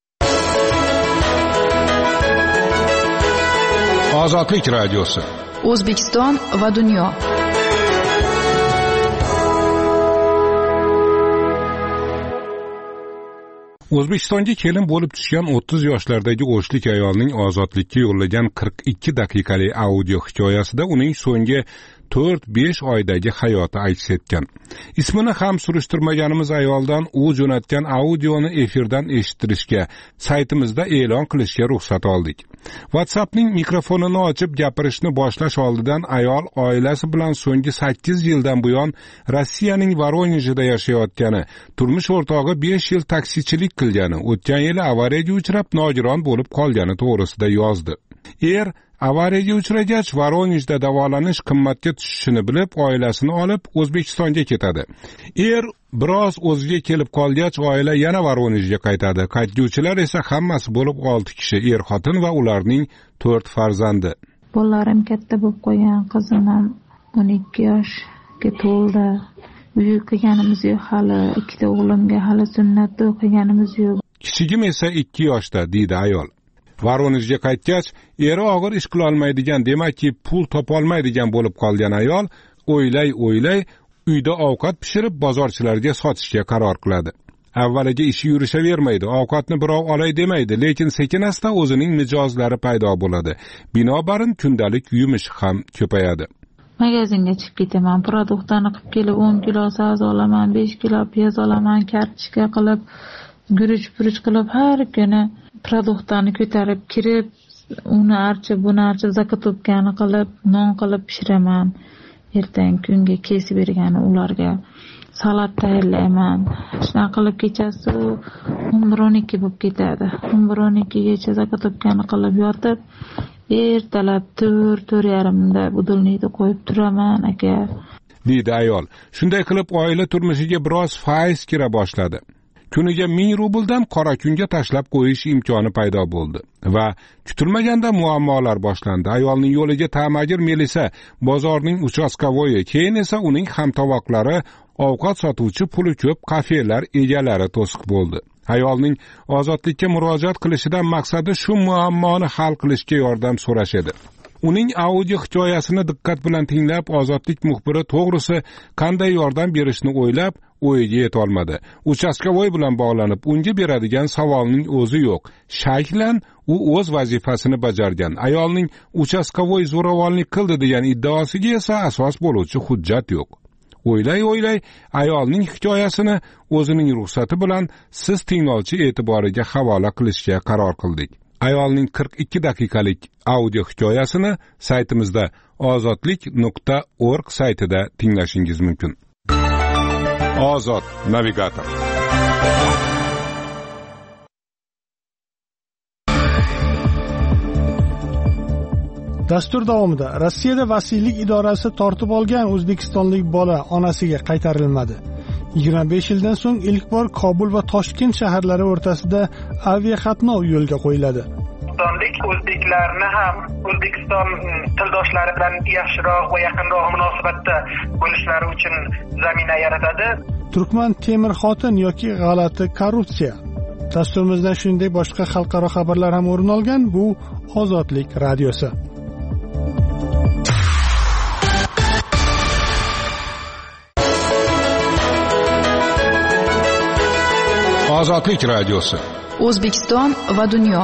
Ozodlik radiosi. O'zbekiston va dunyo. O'zbekistonga kelin bo'lib tushgan o'ttiz yoshlardagi o'shlik ayolning ozodlikka yo'llagan qirq ikki daqiqalik audio hikoyasida uning so'nggi to'rt besh oydagi hayoti aks etgan. Ismini ham surishtirmaganimiz ayoldan u jo'natgan audioni efirdan eshittirishga, saytimizda e'lon qilishga ruxsat oldik. WhatsAppning mikrofonini ochib gapirishni boshlash oldidan ayol oilasi bilan so'nggi sakkiz yildan buyon Rossiyaning Voronejida yashayotgani, turmush o'rtog'i besh yil taksichilik qilgani, o'tgan yili avariyaga uchrab nogiron bo'lib qolgani to'g'risida yozdi. Er avariyaga uchragach Voronejda davolanish qimmatga tushishini bilib, oilasini olib O'zbekistonga ketadi. Er biroz o'ziga kelib qolgach, oila yana Voronejga qaytadi. Qaytguvchilar esa hammasi bo'lib olti kishi, er xotin va ularning to'rt farzandi. Bolalarim katta bo'lib qolgan, qizim ham o'n ikki yoshga to'ldi. Uy qilganimiz yo'q hali, ikkita o'g'limga hali sunnatda o'qiganimiz yo'q. Kichigim esa ikki yoshda, deydi ayol. Voronejga qaytgach, eri og'ir ish qila olmaydigan, demakki pul topa olmaydigan bo'lib qolgan ayol o'ylay-o'ylay uyda ovqat pishirib bozorchilarga sotishga qaror qiladi. Avvaliga ishi yurishavermaydi, ovqatni birov olay demaydi, lekin sekin-asta o'zining mijozlari paydo bo'ladi. Binobarin kundalik yumush ham ko'payadi. Magazinga chiqib ketaman, produktlarni qilib kelib o'n kilo sabzi olaman, besh kilo piyoz olaman, kartoshka qilib, guruch-puruch qilib har kuni produktlarni ko'tarib kirib, uni archib, buni archib, zakotubkani qilib, non qilib pishiraman. Ertangi kunga kesib bergani ularga salat tayyorlayman. Shuna qilib kechasi o'n bir o'n ikki bo'lib ketadi. o'n bir o'n ikkigacha zakotubkani qilib yotib, ertalab to'rt to'rt yarimda budilnikni qo'yib turaman aka. Deydi ayol. Shunday qilib oila turmushiga biroz faiz kira boshladi. Kuniga ming rubldan qora kunga tashlab qo'yish imkoni paydo bo'ldi va kutilmaganda muammolar boshlandi. Ayolning yo'liga ta'magir Melisa, bozorning uchastkavoyi, keyin esa uning hamtovoqlari, ovqat sotuvchi, puli ko'p kafelar egalari to'siq bo'ldi. Ayolning ozodlikka murojaat qilishidan maqsadi shu muammoni hal qilishga yordam so'rash edi. Uning audio hikoyasini diqqat bilan tinglab, ozodlik muxbiri to'g'risi qanday yordam berishni o'ylab, o'yiga yeta olmadi. Uchastkavoy bilan bog'lanib unga beradigan savolning o'zi yo'q. Shayxlan u o'z vazifasini bajargan. Ayolning uchastkavoy zo'ravonlik qildi degan iddaosiga esa asos bo'luvchi hujjat yo'q. O'ylay-o'ylay ayolning hikoyasini o'zining ruxsati bilan siz tinglovchi e'tiboriga havola qilishga qaror qildik. Ayolning qirq ikki daqiqalik audio hikoyasini saytimizda ozodlik nuqta org saytida tinglashingiz mumkin. Ozod navigator. Dastur davomida Rossiyada vasiylik idorasi tortib olgan o'zbekistonlik bola onasiga qaytarilmadi. yigirma besh yildan so'ng ilk bor Kobul va Toshkent shaharlari o'rtasida aviaqatnov yo'lga qo'yiladi. O'zbekistonlik o'zbeklarni ham O'zbekiston tildoshlari bilan yaxshiroq va yaqinroq munosabatda bo'lishlari uchun zamina yaratadi. Turkman temir xotin yoki g'alati korrupsiya. Dasturimizda shunday boshqa xalqaro xabarlar ham o'rin olgan. Bu Ozodlik radiosi. Ozodlik radiosi. O'zbekiston va dunyo.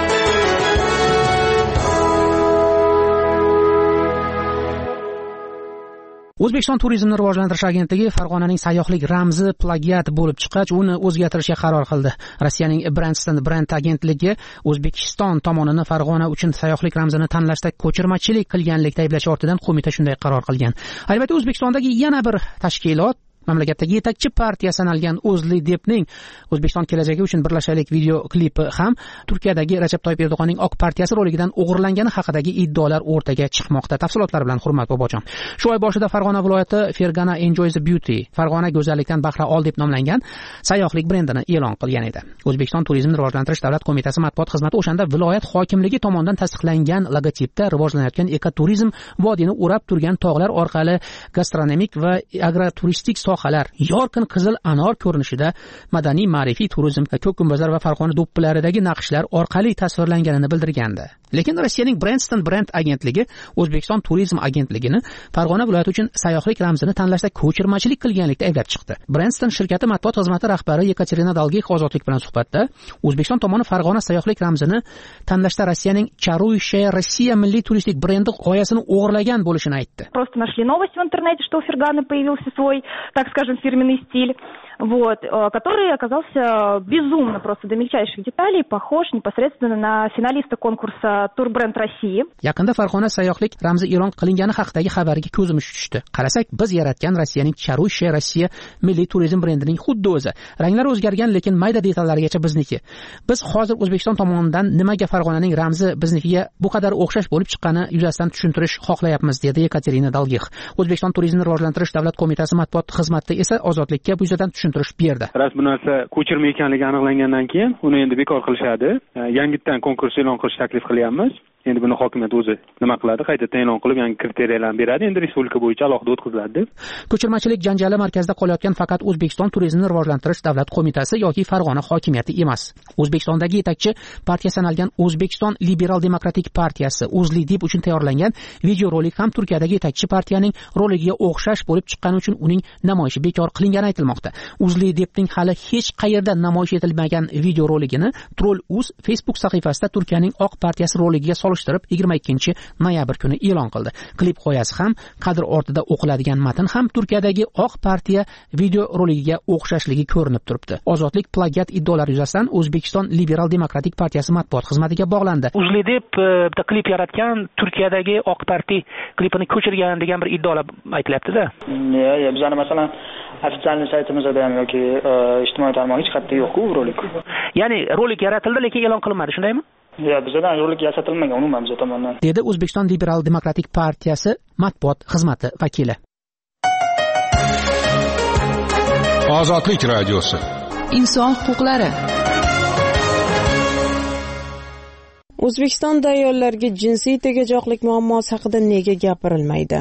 O'zbekiston turizmni rivojlantirish agentligi Farg'onaning sayyohlik ramzi plagiat bo'lib chiqqach, uni o'zgartirishga qaror qildi. Rossiyaning Brandston brend agentligi O'zbekiston tomonini Farg'ona uchun sayyohlik ramzini tanlashda ko'chirmachilik qilganlikda ayblash ortidan qo'mita shunday qaror qilgan. Albatta, O'zbekistondagi yana bir tashkilot mamlakatdagi yetakchi partiya sanalgan O'zLiDepning O'zbekiston kelajagi uchun birlashaylik video klipi ham Turkiyadagi Rajab Toyyib Erdo'g'onning oq partiyasi roligidan o'g'irlangani haqidagi iddaolar o'rtaga chiqmoqda. Tafsilotlar bilan Hurmat Bobojon. Shu oy boshida Farg'ona viloyati Fergana Enjoys Beauty, Farg'ona go'zallikdan bahra ol deb nomlangan sayyohlik brendini e'lon qilgan edi. O'zbekiston turizmni rivojlantirish davlat qo'mitasi matbuot xizmati o'shanda viloyat hokimligi tomonidan tasdiqlangan logotipda rivojlanayotgan ekoturizm vodiyni o'rab turgan tog'lar orqali gastronomik va agroturistik sohalar yorqin qizil anor ko'rinishida madaniy ma'rifiy turizm, ko'k gumbazlar va Farg'ona do'ppilaridagi naqshlar orqali tasvirlanganini bildirgandi. Lekin Rossiyaning Brandston brend agentligi O'zbekiston turizm agentligini Farg'ona viloyati uchun sayyohlik ramzini tanlashda ko'chirmachilik qilganlikda ayblab chiqdi. Brandston shirkati matbuot xizmati rahbari Yekaterina Dalgix Ozodlik bilan suhbatda O'zbekiston tomoni Farg'ona sayyohlik ramzini tanlashda Rossiyaning Чарующая Россия milliy turistik brendi g'oyasini o'g'irlagan bo'lishini aytdi. Просто нашли новость в интернете, что у Ферганы появился свой, так скажем, фирменный стиль, вот, который оказался безумно просто до мельчайших деталей похож непосредственно на финалиста конкурса Турбренд России. Yaqinda Farg'ona sayyohlik ramzi e'lon qilingani haqidagi xabarga ko'zimiz tushdi. Qarasak, biz yaratgan Rossiyaning Чарующая Россия milliy turizm brendining xuddi o'zi. Ranglari o'zgargan, lekin mayda detallarigacha bizniki. Biz hozir O'zbekiston tomonidan nimaga Farg'onaning ramzi biznikiga bu qadar o'xshash bo'lib chiqqani yuzasidan tushuntirish xohlayapmiz, dedi Yekaterina Dalgix. O'zbekiston turizmni rivojlantirish davlat qo'mitasi matbuot xizmati esa Ozodlikka bu yuzasidan tushuntirish berdi. Ras bu narsa ko'chirma ekanligi aniqlangandan keyin uni endi bekor qilishadi. Yangitdan konkurs e'lon qilish taklif qilyapmiz. Endi buni hokimiyat o'zi nima qiladi? Qaytadan e'lon qilib, yangi kriteriyalarni beradi. Endi respublika bo'yicha alohida o'tkaziladi. Ko'chirmachilik janjali markazida qolayotgan faqat O'zbekiston turizmni rivojlantirish davlat qo'mitasi yoki Farg'ona hokimiyati emas. O'zbekistondagi yetakchi partiya sanalgan O'zbekiston Liberal Demokratik partiyasi O'zLiDep uchun tayyorlangan videorolik ham Turkiyadagi yetakchi partiyaning roligiga o'xshash bo'lib chiqqani uchun uning namoyishi bekor qilingani aytilmoqda. O'zLiDepning hali hech qayerda namoyish etilmagan videoroligini Troll.uz Facebook sahifasida Turkiyaning oq partiyasi roligiga solishtirib yigirma ikkinchi noyabr kuni e'lon qildi. Klip g'oyasi ham, kadr ortida o'qiladigan matn ham Turkiyadagi oq partiya video roligiga o'xshashligi ko'rinib turibdi. Ozodlik plagiat iddaolari yuzasidan O'zbekiston Liberal Demokratik partiyasi matbuot xizmatiga bog'landi. O'zLiDep bitta klip yaratgan, Turkiyadagi oq partiya klipini ko'chirgan degan bir iddaolar aytilyapti-da. Ya, bizning masalan ofitsialniy saytimizda ham yoki ijtimoiy tarmoq hech qayerda yo'q-ku rolik. Ya'ni rolik yaratildi, lekin e'lon qilinmadi, shundaymi? Ya, bizdan rolik yasatilmagan umuman biz tomonidan. Dedi O'zbekiston Liberal Demokratik partiyasi matbuot xizmati vakili. Ozodlik radiosi. Inson huquqlari. O'zbekistonda ayollarga jinsiy tegajog'lik muammosi haqida nega gapirilmaydi?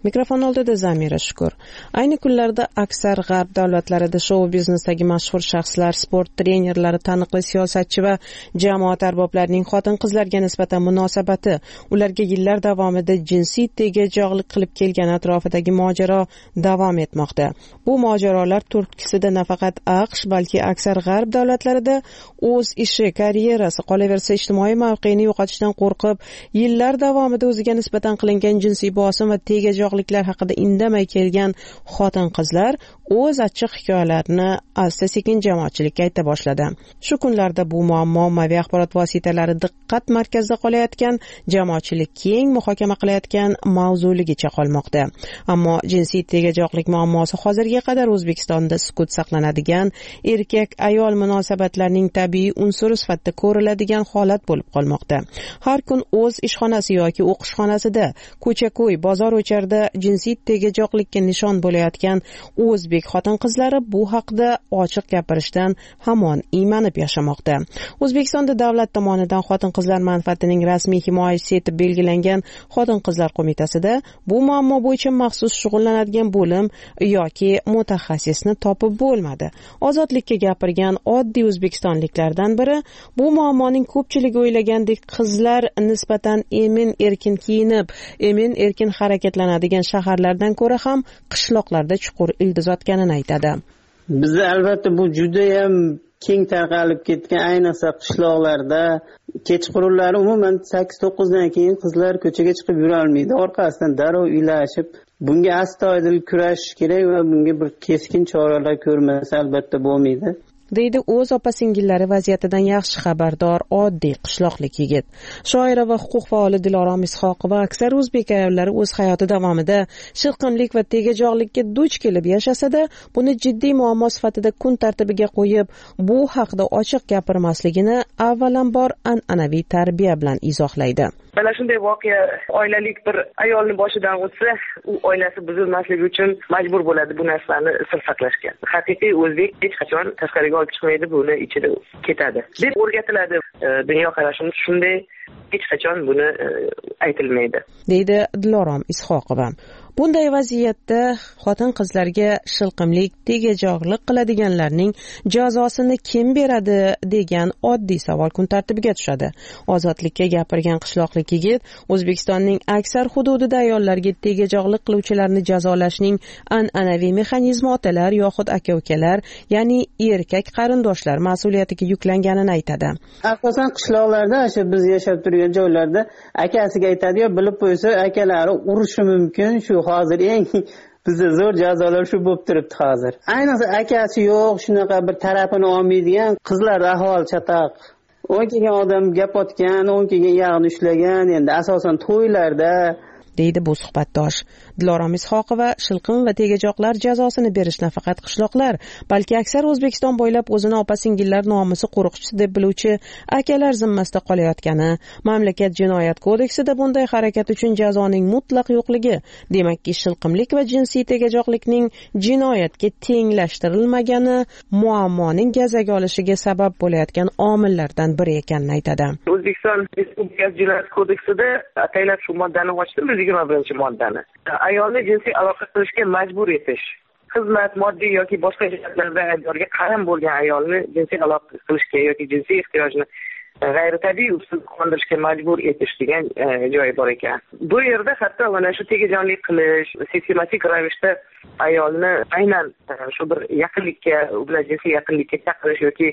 Mikrofon oldida Zamira Shukur. Ayni kunlarda aksar g'arb davlatlarida shou biznesdagi mashhur shaxslar, sport trenerlari, taniqli siyosatchi va jamoat arboblarining xotin-qizlarga nisbatan munosabati, ularga yillar davomida jinsiy tegajog'lik qilib kelgani atrofidagi mojaro davom etmoqda. Bu mojarolar turtkisida nafaqat AQSh, balki aksar g'arb davlatlarida o'z ishi, karyerasi, qolaversa ijtimoiy mavqeini yo'qotishdan qo'rqib, yillar davomida o'ziga nisbatan qilingan jinsiy bosim va tegajog'liklar haqida indamay kelgan xotin-qizlar o'z achchiq hikoyalarini asta-sekin jamoatchilikka ayta boshladi. Shu kunlarda bu muammo ommaviy axborot vositalari diqqat markazida qolayotgan, jamoatchilik keng muhokama qilayotgan mavzuligicha qolmoqda. Ammo jinsiy tegajog'lik muammosi hozirga qadar O'zbekistonda sukut saqlanadigan, erkak-ayol munosabatlarining tabiiy unsuri sifatida ko'riladigan holat bo'lib qolmoqda. Har kun o'z ishxonasi yoki o'qishxonasida, ko'cha-ko'y, bozor-o'charda jinsiy tegajog'likka nishon bo'layotgan o'zbek xotin-qizlari bu haqda ochiq gapirishdan hamon iymanib yashamoqda. O'zbekistonda davlat tomonidan xotin-qizlar manfaatining rasmiy himoyachisi etib belgilangan Xotin-qizlar qo'mitasida bu muammo bo'yicha maxsus shug'ullanadigan bo'lim yoki mutaxassisni topib bo'lmadi. Ozodlikka gapirgan oddiy o'zbekistonliklardan biri bu muammoning ko'pchiligi o'ylagandek qizlar nisbatan emin-erkin kiyinib, emin-erkin harakatlanadigan shaharlardan ko'ra ham qishloqlarda chuqur ildiz otganini aytadi. Bizda albatta bu juda ham keng tarqalib ketgan, ayniqsa qishloqlarda kechqurunlari umuman sakkiz to'qqizdan keyin qizlar ko'chaga chiqib yura olmaydi. Orqasidan darrov uylashib, bunga astoydil kurashish kerak va bunga bir keskin choralar ko'rmasa albatta bo'lmaydi. deydi o'z opa-singillari vaziyatidan yaxshi xabardor oddiy qishloqlik yigit. Shoira va huquq faoli Dilorom Ishoqova aksar o'zbek ayollari o'z hayoti davomida shilqimlik va tegajog'likka duch kelib yashasada, buni jiddiy muammo sifatida kun tartibiga qo'yib, bu haqda ochiq gapirmasligini avvalambor an'anaviy tarbiya bilan izohlaydi. Mana shunday voqea oilalik bir ayolni boshidan o'tsa, u oilasi buzilmasligi uchun majbur bo'ladi bu narsani sir saqlashga. Haqiqiy o'zbek hech qachon tashqariga olib chiqmaydi, buni ichida ketadi deb o'rgatiladi. Dunyo qarashimiz shunday, hech qachon buni aytilmaydi, deydi Dilorom Ishoqova. Bunday vaziyatda xotin-qizlarga shilqimlik, tegajog'lik qiladiganlarning jazosini kim beradi degan oddiy savol kun tartibiga tushadi. Ozodlikka gapirgan qishloqlik yigit O'zbekistonning aksar hududida ayollarga tegajog'lik qiluvchilarni jazolashning an'anaviy mexanizmi otalar yoxud aka-ukalar, ya'ni erkak qarindoshlar mas'uliyatiga yuklanganini aytadi. Asosan qishloqlarda, o'sha biz yashab turgan joylarda akasiga aytadi-yu, bilib qo'ysa akalari urishi mumkin. Shu hozir eng bizda zo'r jazolar shu bo'lib turibdi hozir. Ayniqsa akasi yo'q, shunaqa bir tarafini olmaydigan qizlar ahvol chataq. o'n kelgan odam gap otgan, o'n kelgan yog'ni ushlagan, endi asosan to'ylarda, deydi bu suhbatdosh. Dilorom Ishoqova shilqim va tegajoqlar jazosini berish nafaqat qishloqlar, balki aksar O'zbekiston bo'ylab o'zini opa-singillar nomusi qo'riqchisi deb biluvchi akalar zimmasida qolayotgani, mamlakat jinoyat kodeksida bunday harakat uchun jazoning mutlaq yo'qligi, demakki shilqimlik va jinsiy tegajoqlikning jinoyatga tenglashtirilmagani muammoning gazaga olishiga sabab bo'layotgan omillardan biri ekanini aytadi. O'zbekiston Respublikasi jinoyat kodeksida ataylab shu moddani ochdim, yigirma birinchi moddani. Ayolni jinsiy aloqa qilishga majbur etish, xizmat, moddiy yoki boshqa jihatlarda aybdorga qaram bo'lgan ayolni jinsiy aloqa qilishga yoki jinsiy ehtiyojni g'ayritabiiy usul qondirishga majbur etish degan joyi bor ekan. Bu yerda hatto mana shu tegajonlik qilish, sistematik ravishda ayolni aynan shu bir yaqinlikka, u bilan jinsiy yaqinlikka chaqirish yoki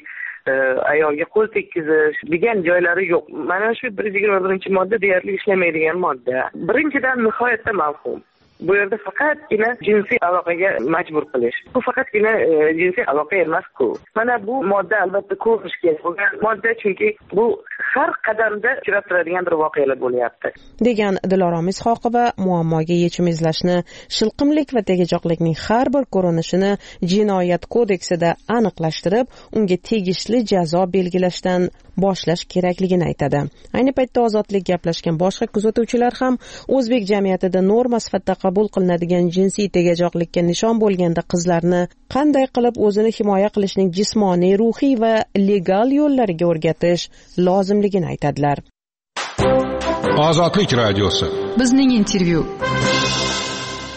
ayolga qo'l tekkizish degan joylari yo'q. Mana shu bir yuz yigirma birinchi modda deyarli ishlamaydigan modda. Birinchidan nihoyatda mavhum. Bu yerda faqatgina jinsiy aloqaga majbur qilish. Bu faqatgina jinsiy aloqa emas-ku. Mana bu modda albatta ko'rish kerak bo'lgan modda, chunki bu har qadamda uchrab turadigan bir voqealar bo'lyapti, degan Dilorom Ishoqova muammoga yechim izlashni, shilqimlik va tegajoqlikning har bir ko'rinishini jinoyat kodeksida aniqlashtirib, unga tegishli jazo belgilashdan boshlash kerakligini aytadi. Ayni paytda ozodlik gaplashgan boshqa kuzatuvchilar ham o'zbek jamiyatida norma sifatida qabul qilinadigan jinsiy tegajoqlikka nishon bo'lganda qizlarni qanday qilib o'zini himoya qilishning jismoniy, ruhiy va legal yo'llariga o'rgatish lozimligini aytadilar. Ozodlik radiosi. Bizning intervyu.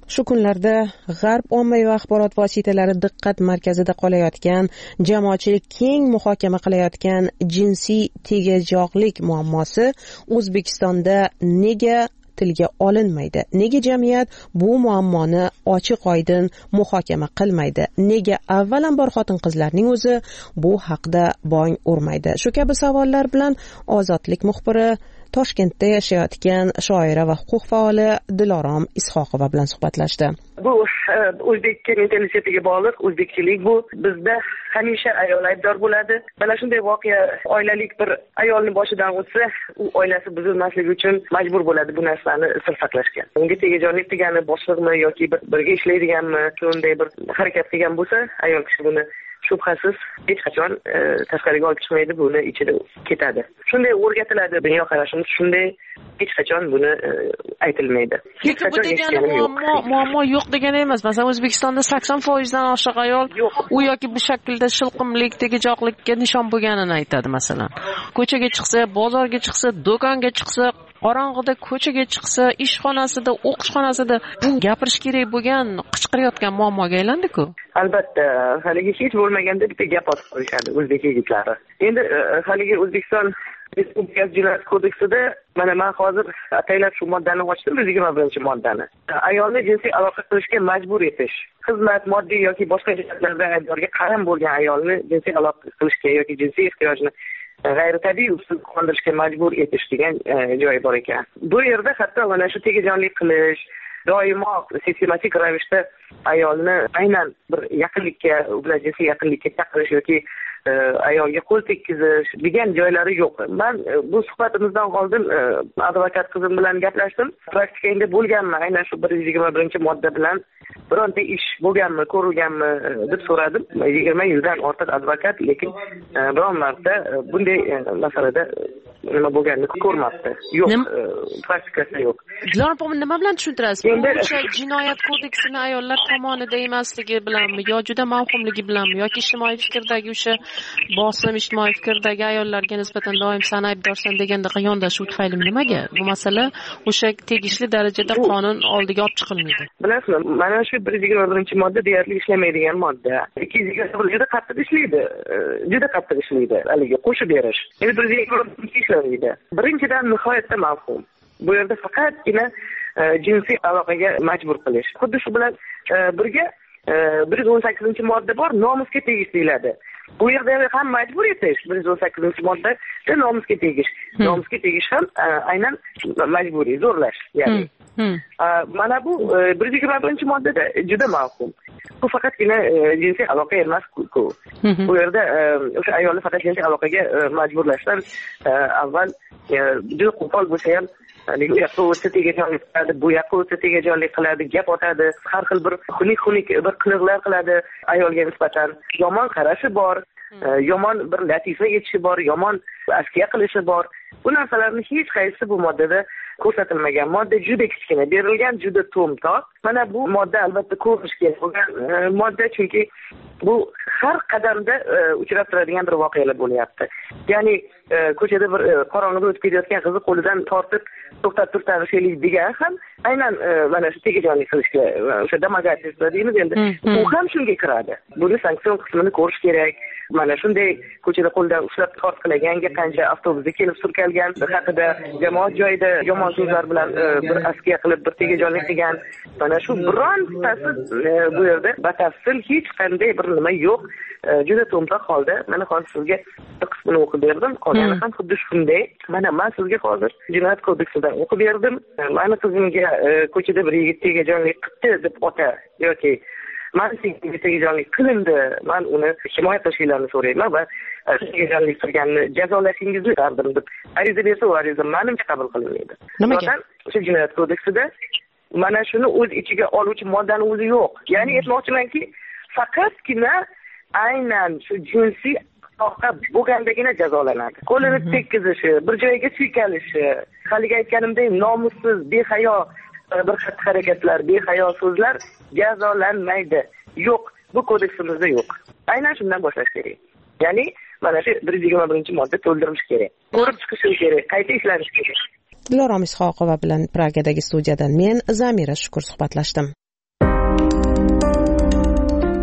Shu kunlarda G'arb ommaviy axborot vositalari diqqat markazida qolayotgan, jamoatchilik keng muhokama qilayotgan jinsiy tegajog'lik muammosi O'zbekistonda nega tilga olinmaydi? Nega jamiyat bu muammoni ochiq-oydin muhokama qilmaydi? Nega avvalambor xotin-qizlarning o'zi bu haqda bong urmaydi? Shu kabi savollar bilan Ozodlik muxbiri Toshkentda yashayotgan shoira va huquq faoli Dilorom Ishoqova bilan suhbatlashdi. Bu o'zbek mentalitetiga bog'liq. O'zbekchilik bu bizda hamisha ayol aybdor bo'ladi. Mana shunday voqea oilalik bir ayolni boshidan o'tsa, u oilasi buzilmasligi uchun majbur bo'ladi bu narsani sir saqlashga. Unga tegajonlik degani boshliqmi yoki birga ishlaydiganmi, shunday bir harakat qilgan bo'lsa, ayol kishi buni shubhasiz hech qachon tashqariga olib chiqmaydi, buni ichida ketadi. Shunday o'rgatiladi dunyoqarashimiz, shunday hech qachon buni aytilmaydi. Hech qachon degani muammo muammo yo'q degani emas. Masalan, O'zbekistonda sakson foizdan oshiq ayol u yoki bu shaklda shilqimlik, tegajoqlikka nishon bo'lganini aytadi. Masalan, ko'chaga chiqsa, bozorga chiqsa, do'konga chiqsa, qorong'ida ko'chaga chiqsa, ishxonasida, o'qishxonasida bu gapirish kerak bo'lgan, qichqirayotgan muammoga aylandi-ku. Albatta, haligi hech bo'lmaganda bitta gap otib qo'yishadi o'zbek yigitlari. Endi haligi O'zbekiston Respublikasi Jinoyat kodeksida mana men hozir ataylab shu moddani ochdim, yigirma birinchi moddani. Ayolni jinsiy aloqa qilishga majbur etish, xizmat, moddiy yoki boshqa jihatlarda aybdorga qaram bo'lgan ayolni jinsiy aloqa qilishga yoki jinsiy ehtiyojni g'ayritabiiy usul qondirishga majbur etish degan joyi bor ekan. Bu yerda hatto mana shu tegajonlik qilish, doimo sistematik ravishda ayolni aynan bir yaqinlikka, ular jinsiy yaqinlikka chaqirish yoki ayolga qo'l tekkizish degan joylari yo'q. Men bu suhbatimizdan oldin advokat qizim bilan gaplashdim. Praktikangda bo'lganmi aynan shu bir yuz yigirma birinchi modda bilan bironta ish bo'lganmi, ko'rilganmi deb so'radim. yigirma yildan ortiq advokat, lekin biron marta bunday masalada nima bo'lganini ko'rmabdi. Yo'q, praktikasida yo'q. Dilorom opam, nima bilan tushuntirasiz? O'sha jinoyat kodeksini ayollar tomonida emasligi bilanmi, yo juda mavhumligi bilanmi, yoki ijtimoiy fikrdagi o'sha bosim, ijtimoiy fikrdagi ayollarga nisbatan doim san aybdorsan degandaqa yondashuv tufayli nimaga bu masala o'sha tegishli darajada qonun oldiga olib chiqilmaydi? Bilasizmi, mana shu bir yuz yigirma birinchi modda deyarli ishlamaydigan modda. ikki yuz yigirma bir juda qattiq ishlaydi. Juda qattiq ishlaydi. Haligi qo'shib berish. Endi bir yuz yigirma bir ishlaydi. Birinchidan nihoyatda mavhum. Bu yerda faqatgina jinsiy aloqaga majbur qilish. Xuddi shu bilan birga bir yuz o'n sakkizinchi modda bor, nomusga tegish deyiladi. Bu yerda ham majbur etish, bir yuz o'n sakkizinchi modda nomusga tegish. Nomusga tegish ham aynan majburiy, zo'rlash, ya'ni. Mana bu bir yuz yigirma birinchi moddada juda mavhum. Bu faqatgina jinsiy aloqa emas-ku. Bu yerda o'sha ayolni faqat jinsiy aloqaga majburlashdan avval juda qo'pol bo'lsa ham u yoqqa o'tsa tegajonlik qiladi, bu yoqqa o'tsa tegajonlik qiladi, gap otadi, har xil bir xunik-xunik bir qiliqlar qiladi ayolga nisbatan. Yomon qarashi bor, yomon bir latifa aytishi bor, yomon askiya qilishi bor. Bu narsalarni hech qaysi bu moddada ko'rsatilmagan. Modda juda kichkina berilgan, juda to'mtoq. Mana bu modda albatta ko'rish kerak bo'lgan modda, chunki bu har qadamda uchrab turadigan bir voqealar bo'lyapti. Ya'ni ko'chada bir qorong'ida o'tib ketayotgan qizni qo'lidan tortib to'xtatib tur tanishaylik degan ham aynan mana shu tegajonlik qilishga, o'sha domogательство deymiz endi, u ham shunga kiradi. Buni sanksiyon qismini ko'rish kerak. Mana shunday ko'chada qo'ldan ushlab tortqilaganga qancha avtobusda kelib surkalgan haqida, jamoat joyida yomon so'zlar bilan bir askiya qilib bir tegajonlik qilgan. Mana shu birontasi bu yerda batafsil hech qanday bir nima yo'q. Juda to'mtoq holda mana hozir sizga bir qismini o'qib berdim. Qolgani ham xuddi shunday. Mana men sizga hozir jinoyat kodeksidan o'qib berdim. Mani qizimga ko'chada bir yigit tegajonlik qildi deb ota yoki mani singlimga tegajonlik qilindi, men uni himoya qilishingizni so'rayman va tegajonlik qilganni jazolashingizni istardim deb ariza bersa, u ariza menimcha qabul qilinmaydi. Nimaga? O'sha jinoyat kodeksida mana shuni o'z ichiga oluvchi moddani o'zi yo'q. Ya'ni aytmoqchimanki, faqatgina aynan shu jinsiy aloqa bo'lgandagina jazolanadi. Qo'lini tekkizishi, bir joyga suykalishi, haligi aytganimdek nomussiz, behayo bir xatti-harakatlar, behayo so'zlar jazolanmaydi. Yo'q, bu kodeksimizda yo'q. Aynan shundan boshlash kerak. Ya'ni mana shu bir yuz yigirma birinchi modda to'ldirilishi kerak. Ko'rib chiqishi kerak, qayta ishlanishi kerak. Dilorom Ishoqova bilan Pragadagi studiyadan men Zamira Shukur suhbatlashdim.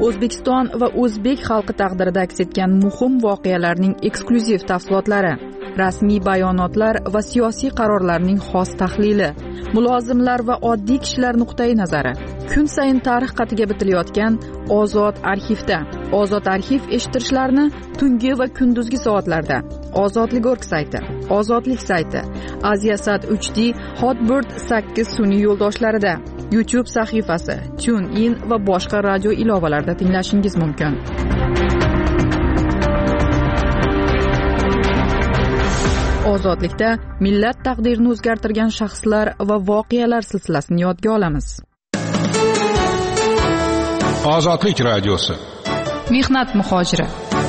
O'zbekiston va o'zbek xalqi taqdirida aks etgan muhim voqealarning eksklyuziv tafsilotlari, rasmiy bayonotlar va siyosiy qarorlarning xos tahlili, mulozimlar va oddiy kishilar nuqtai nazari. Kun sayin tarix qatiga bitilayotgan Ozod arxivda. Ozod arxiv eshittirishlarni tungi va kunduzgi soatlarda Ozodlik.org sayti, Ozodlik sayti, Aziasat uch D, Hotbird sakkiz sun'iy yo'ldoshlarida, YouTube sahifasi, TuneIn va boshqa radio ilovalarida tinglashingiz mumkin. Ozodlikda millat taqdirini o'zgartirgan shaxslar va voqealar silsilasini yodga olamiz. Ozodlik radiosi. Mehnat muhojiri.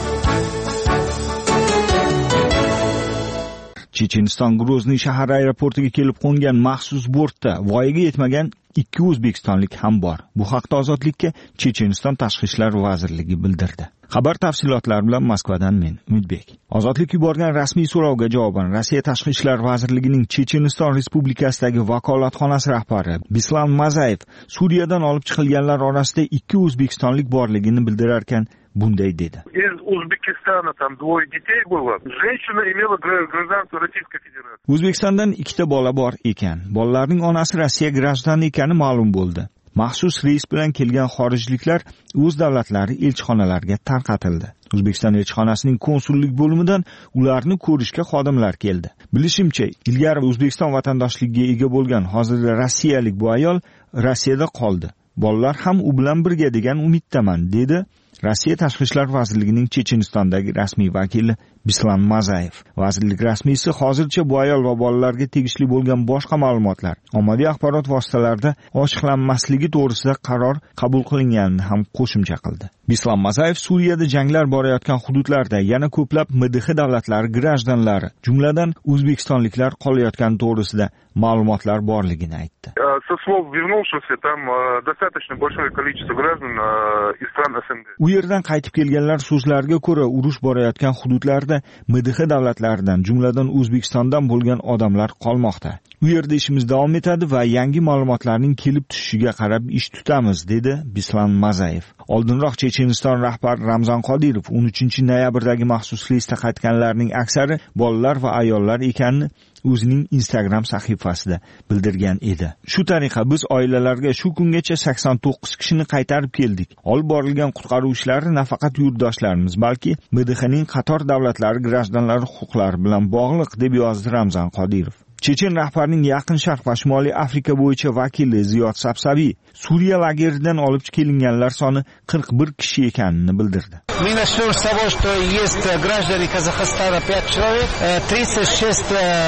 Checheniston Grozniy shahar aeroportiga kelib qo'ngan maxsus bortda voyaga yetmagan ikki o'zbekistonlik ham bor. Bu haqda Ozodlikka Checheniston Tashqi ishlar vazirligi bildirdi. Xabar tafsilotlari bilan Moskvadan men Umidbek. Ozodlik yuborgan rasmiy so'rovga javoban Rossiya Tashqi ishlar vazirligining Checheniston Respublikasidagi vakolatxonasi rahbari Bislan Mazayev Suriyadan olib chiqilganlar orasida ikki o'zbekistonlik borligini bildirar ekan bunday dedi. Из Узбекистана там двое детей было. Женщина имела гражданство Российской Федерации. O'zbekistondan ikkita bola bor ekan. Bolalarning onasi Rossiya grajdani ekani ma'lum bo'ldi. Maxsus reys bilan kelgan xorijliklar o'z davlatlari elchixonalariga tarqatildi. O'zbekiston elchixonasining konsullik bo'limidan ularni ko'rishga xodimlar keldi. Bilishimcha, ilgari O'zbekiston vatandoshligiga ega bo'lgan hozirda rossiyalik bu ayol Rossiyada qoldi. Bolalar ham u bilan birga degan umiddaman, dedi Rossiya Tashqi ishlar vazirligining Chechenistondagi rasmiy vakili Bislan Mazayev. Vazirlik rasmiysi hozircha bu ayol va bolalarga tegishli bo'lgan boshqa ma'lumotlar ommaviy axborot vositalarida ochiqlanmasligi to'g'risida qaror qabul qilinganini ham qo'shimcha qildi. Bislan Mazayev Suriyada janglar borayotgan hududlarda yana ko'plab M D X davlatlari grajdanlari, jumladan o'zbekistonliklar qolayotgan to'g'risida ma'lumotlar borligini aytdi. Со слов вернувшихся там достаточно большое количество граждан из стран СНГ. U yerdan qaytib kelganlar so'zlariga ko'ra urush borayotgan hududlarda M D X davlatlaridan, jumladan O'zbekistondan bo'lgan odamlar qolmoqda. U yerda ishimiz davom etadi va yangi ma'lumotlarning kelib tushishiga qarab ish tutamiz, dedi Bislan Mazayev. Oldinroq Checheniston rahbari Ramzan Qodirov o'n uchinchi noyabrdagi maxsus reysda qaytganlarning aksari bolalar va ayollar ekanini o'zining Instagram sahifasida bildirgan edi. Shu tariqa biz oilalarga shu kungacha sakson to'qqiz kishini qaytarib keldik. Olib borilgan qutqaruv ishlari nafaqat yurtdoshlarimiz, balki M D X'ning qator davlatlari grajdanlari huquqlari bilan bog'liq, deb yozdi Ramzan Qodirov. Chechen rahbarining Yaqin Sharq va Shimoliy Afrika bo'yicha vakili Ziyod Sapsaviy Suriya lageridan olib kelinganlar soni qirq bir kishi ekanini bildirdi. Мы начнем с того, что есть граждане Казахстана пять человек, тридцать шесть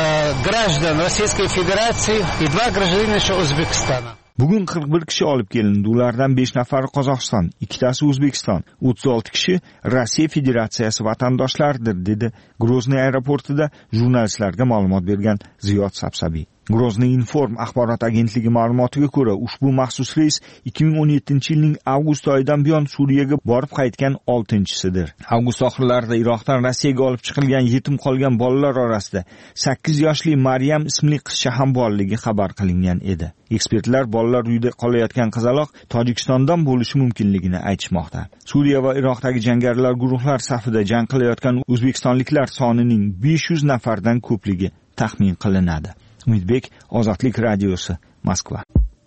граждан Российской Федерации и два гражданина Узбекистана. Bugun qirq bir kishi olib kelindi. Ulardan besh nafari Qozog'iston, ikkitasi O'zbekiston, o'ttiz olti kishi Rossiya Federatsiyasi vatandoshlaridir, dedi Grozniy aeroportida jurnalistlarga ma'lumot bergan Ziyod Sapsabiy. Grozniy Inform axborot agentligi ma'lumotiga ko'ra, ushbu maxsus reys ikki ming o'n yettinchi yilning avgust oyidan buyon Suriyaga borib qaytgan oltinchisidir. Avgust oxirlarida Iroqdan Rossiyaga olib chiqilgan yetim qolgan bolalar orasida sakkiz yoshli Maryam ismli qizcha ham borligi xabar qilingan edi. Ekspertlar bolalar uyida qolayotgan qizaloq Tojikistondan bo'lishi mumkinligini aytishmoqda. Suriya va Iroqdagi jangarilar guruhlar safida jang qilayotgan o'zbekistonliklar sonining besh yuz nafardan ko'pligi taxmin qilinadi. Umidbek, Ozodlik radiosi, Moskva.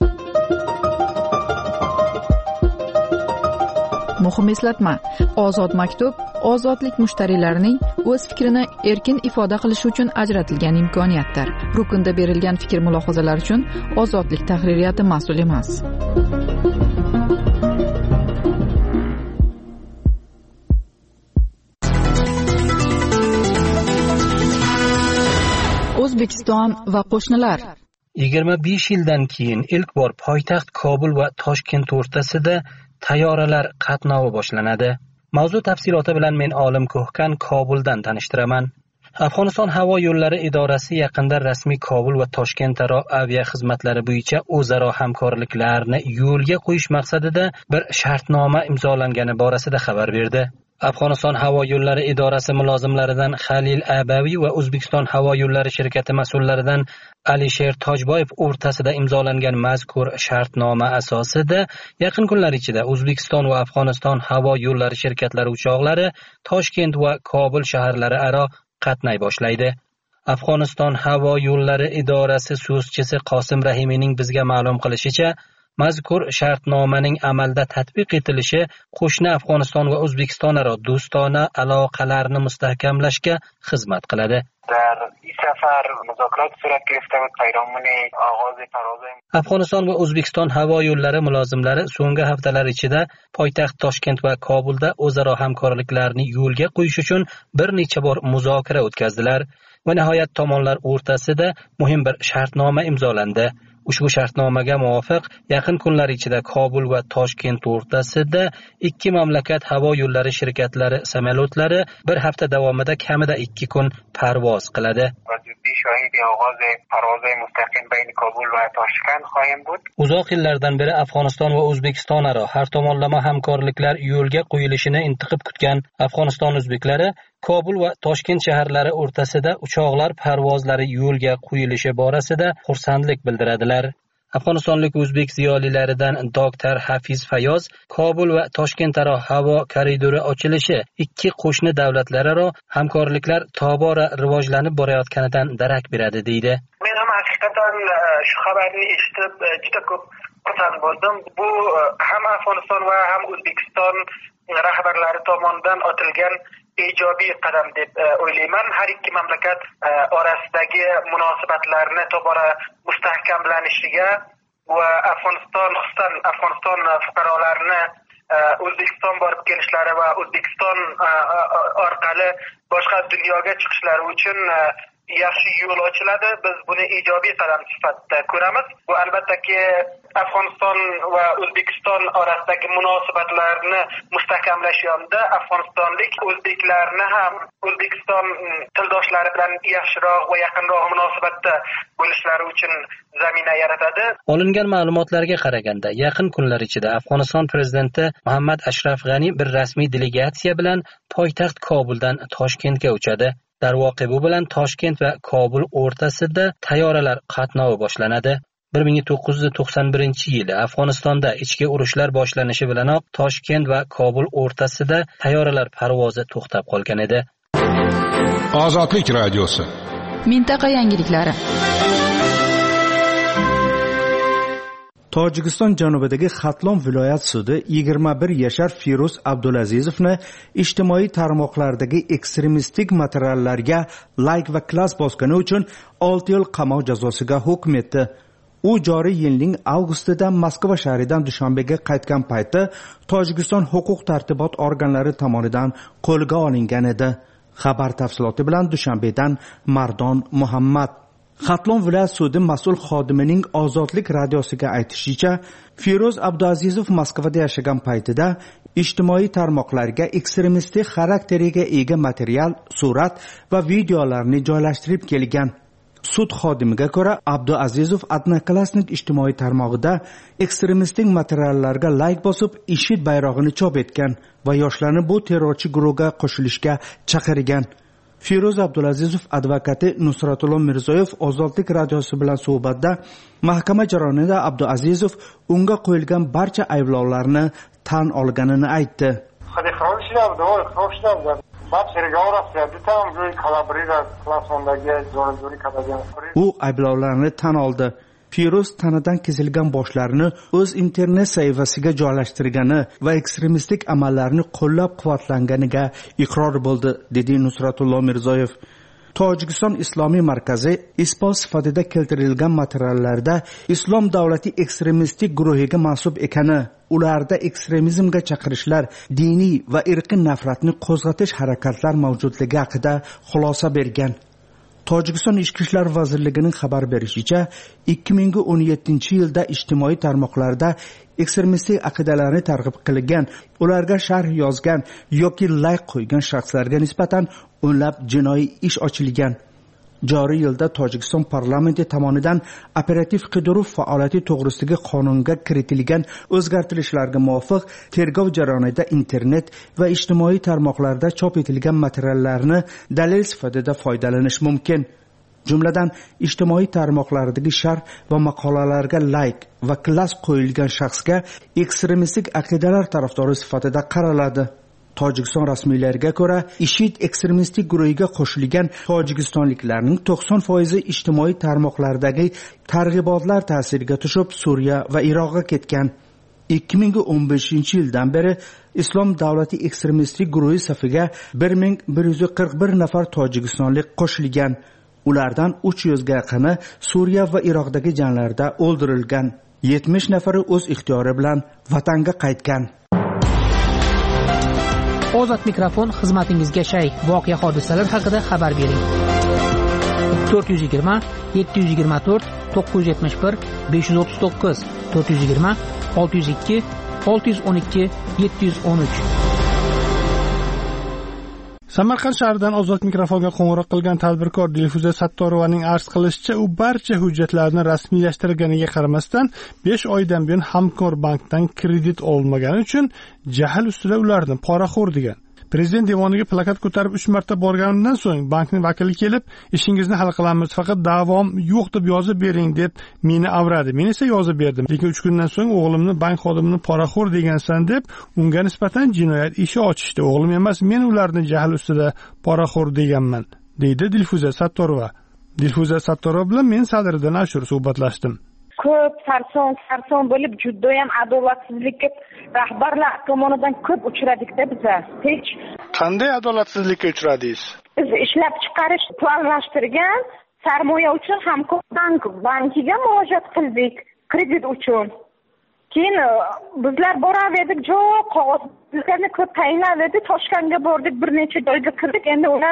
Muhim eslatma: Ozod maktub ozodlik mushtariylarining o'z fikrini erkin ifoda qilishi uchun ajratilgan imkoniyatdir. Rukunda berilgan fikr mulohazalar uchun Ozodlik tahririyati mas'ul emas. O'zbekiston va qo'shnilar. yigirma besh yildan keyin ilk bor poytaxt Kobul va Toshkent o'rtasida tayyoralar qatnovi boshlanadi. Mavzu tafsiloti bilan men Olim Ko'hkan Kobuldan tanishtiraman. Afg'oniston havo yo'llari idorasi yaqinda rasmiy Kobul va Toshkentaro avia xizmatlari bo'yicha o'zaro hamkorliklarni yo'lga qo'yish maqsadida bir shartnoma imzolangani borasida xabar berdi. Afg'oniston havo yo'llari idorasi mulozimlaridan Halil Abaviy va O'zbekiston havo yo'llari shirkati mas'ullaridan Alisher Tojboyev o'rtasida imzolangan mazkur shartnoma asosida yaqin kunlar ichida O'zbekiston va Afg'oniston havo yo'llari shirkatlari uchoqlari Toshkent va Kobul shaharlari aro qatnay boshlaydi. Afg'oniston havo yo'llari idorasi so'zchisi Qosim Rahimiyning bizga ma'lum qilishicha, mazkur shartnomaning amalda tatbiq etilishi qo'shni Afg'oniston va O'zbekiston aro do'stona aloqalarni mustahkamlashga xizmat qiladi. در این سفر مذاکرات صورت گرفته بود پیرامون آغاز پرواز Afg'oniston va O'zbekiston havo yo'llari mulozimlari so'nggi haftalar ichida poytaxt Toshkent va Kobulda o'zaro hamkorliklarni yo'lga qo'yish uchun bir necha bor muzokara o'tkazdilar va nihoyat tomonlar o'rtasida muhim bir shartnoma imzolandi. Ushbu shartnomaga muvofiq yaqin kunlar ichida Kobul va Toshkent o'rtasida ikki mamlakat havo yo'llari shirkatlari samolyotlari bir hafta davomida kamida ikki kun parvoz qiladi. Uzoq yillardan beri Afg'oniston va O'zbekiston aro har tomonlama hamkorliklar yo'lga qo'yilishini intiqib kutgan Afg'oniston o'zbeklari Kobul va Toshkent shaharlari o'rtasida uchoqlar parvozlari yo'lga qo'yilishi borasida xursandlik bildiradilar. Afg'onistonlik o'zbek ziyolilaridan doktor Hafiz Fayoz Kobul va Toshkent aro havo koridori ochilishi ikki qo'shni davlatlararo hamkorliklar tobora rivojlanib borayotganidan darak beradi deydi. Men ham haqiqatan shu xabarni eshitib juda ko'p xursand bo'ldim. Bu ham Afg'oniston va ham O'zbekiston rahbarlari tomonidan otilgan ijobiy qadam deb o'ylayman. Har ikki mamlakat orasidagi munosabatlarni tobora mustahkamlanishiga va Afg'oniston, xususan Afg'oniston fuqarolarini O'zbekiston borib kelishlari va O'zbekiston orqali boshqa dunyoga chiqishlari uchun yaxshi yo'l ochiladi. Biz buni ijobiy qadam sifatida ko'ramiz. Bu albattaki Afg'oniston va O'zbekiston orasidagi munosabatlarni mustahkamlash yonida Afg'onistonlik o'zbeklarni ham O'zbekiston tildoshlari bilan yaxshiroq va yaqinroq munosabatda bo'lishlari uchun zamina yaratadi. Olingan ma'lumotlarga qaraganda, yaqin kunlar ichida Afg'oniston prezidenti Muhammad Ashraf G'ani bir rasmiy delegatsiya bilan poytaxt Kobuldan Toshkentga uchadi. Darvoqe bu bilan Toshkent va Kobul o'rtasida tayyoralar qatnovi boshlanadi. bir ming to'qqiz yuz to'qson birinchi yili Afg'onistonda ichki urushlar boshlanishi bilanoq Toshkent va Kobul o'rtasida tayyoralar parvozi to'xtab qolgan edi. Ozodlik radiosi. Mintaqa yangiliklari. Tojikiston janubidagi Xatlon viloyat sudi yigirma bir yashar Firuz Abdulazizovni ijtimoiy tarmoqlardagi ekstremistik materiallarga like va klass bosgani uchun olti yil qamoq jazosiga hukm etdi. U joriy yilning avgustida Moskva shahridan Dushanbega qaytgan payti Tojikiston huquq tartibot organlari tomonidan qo'lga olingan edi. Xabar tafsiloti bilan Dushanbedan Mardon Muhammad. Xatlon viloyat sudi mas'ul xodimining Ozodlik radiosiga aytishicha, Firuz Abdulazizov Moskvada yashagan paytida ijtimoiy tarmoqlarga ekstremistik xarakteriga ega material, surat va videolarni joylashtirib kelgan. Sud xodimiga ko'ra, Abdulazizov Odnoklassnik ijtimoiy tarmog'ida ekstremistik materiallarga like bosib, IShID bayrog'ini chop etgan va yoshlarni bu terrorchi guruhga qo'shilishga chaqirgan. Firuz Abdulazizov advokati Nusratullo Mirzoyev Ozodlik radiosi bilan suhbatda mahkama jarayonida Abdulazizov unga qo'yilgan barcha ayblovlarni tan olganini aytdi. U ayblovlarni tan oldi. Firuz tanadan kesilgan boshlarini o'z internet sahifasiga joylashtirgani va ekstremistik amallarni qo'llab-quvvatlanganiga iqror bo'ldi, dedi Nusratullo Mirzoyev. Tojikiston Islomiy markazi isbot sifatida keltirilgan materiallarda Islom davlati ekstremistik guruhiga mansub ekani, ularda ekstremizmga chaqirishlar, diniy va irqiy nafratni qo'zg'atish harakatlar mavjudligi haqida xulosa bergan. Tojikiston Ichki ishlar vazirligining xabar berishicha, ikki ming o'n yettinchi yilda ijtimoiy tarmoqlarda ekstremistik aqidalarni targ'ib qilgan, ularga sharh yozgan yoki like qo'ygan shaxslarga nisbatan o'nlab jinoiy ish ochilgan. joriy yilda Tojikiston parlamenti tomonidan operativ qidiruv faoliyati to'g'risidagi qonunga kiritilgan o'zgartirishlarga muvofiq tergov jarayonida internet va ijtimoiy tarmoqlarda chop etilgan materiallarni dalil sifatida foydalanish mumkin. Jumladan, ijtimoiy tarmoqlardagi sharh va maqolalarga like va klass qo'yilgan shaxsga ekstremistik aqidalar tarafdori sifatida qaraladi. Tojikiston rasmiylariga ko'ra, IShID ekstremistik guruhiga qo'shilgan tojikistonliklarning to'qson foizi ijtimoiy tarmoqlardagi targ'ibotlar ta'siriga tushib, Suriya va Iroqqa ketgan. ikki ming o'n beshinchi yildan beri Islom davlati ekstremistik guruhi safiga bir ming bir yuz qirq bir nafar tojikistonlik qo'shilgan. Ulardan uch yuzga yaqini Suriya va Iroqdagi janglarda o'ldirilgan. yetmish nafari o'z ixtiyori bilan vatanga qaytgan. Ozod mikrofon xizmatingizga shay. Voqea hodisalar haqida xabar bering. to'rt yuz yigirma yetti yuz yigirma to'rt to'qqiz yuz yetmish bir besh yuz o'ttiz to'qqiz to'rt yuz yigirma olti yuz ikki olti yuz o'n ikki yetti yuz o'n uch. Samarqand shahridan Ozod mikrofonga qo'ng'iroq qilgan tadbirkor Dilfuza Sattorovaning arz qilishicha, u barcha hujjatlarni rasmiylashtirganiga qaramasdan besh oydan buyon Hamkor bankdan kredit olmagani uchun jahl ustida ularni poraxo'r degan. Prezident devoniga plakat ko'tarib uch marta borganimdan so'ng bankning vakili kelib, "Ishingizni hal qilamiz, faqat davom yo'q deb yozib bering" deb meni avradi. Men esa yozib berdim. Lekin uch kundan so'ng o'g'limni bank xodimini poraxo'r degansan deb unga nisbatan jinoyat ishi ochishdi. O'g'lim emas, men ularni jahl ustida poraxo'r deganman, deydi Dilfuza Sattorova. Dilfuza Sattorova bilan men Sadriddin Ashur suhbatlashdim. Ko'p sarson sarson bo'lib, juda ham adolatsizlikka rahbarlar tomonidan ko'p uchradik-da biza. Hech qanday adolatsizlikka uchradingiz? Biz ishlab chiqarish planlashtirgan sarmoya uchun Hamkor bank bankiga murojaat qildik, kredit uchun. Keyin bizlar boraverdik, jo'q qog'ozlarni ko'p tayinladik, Toshkentga bordik, bir necha joyga kirdik. Endi ular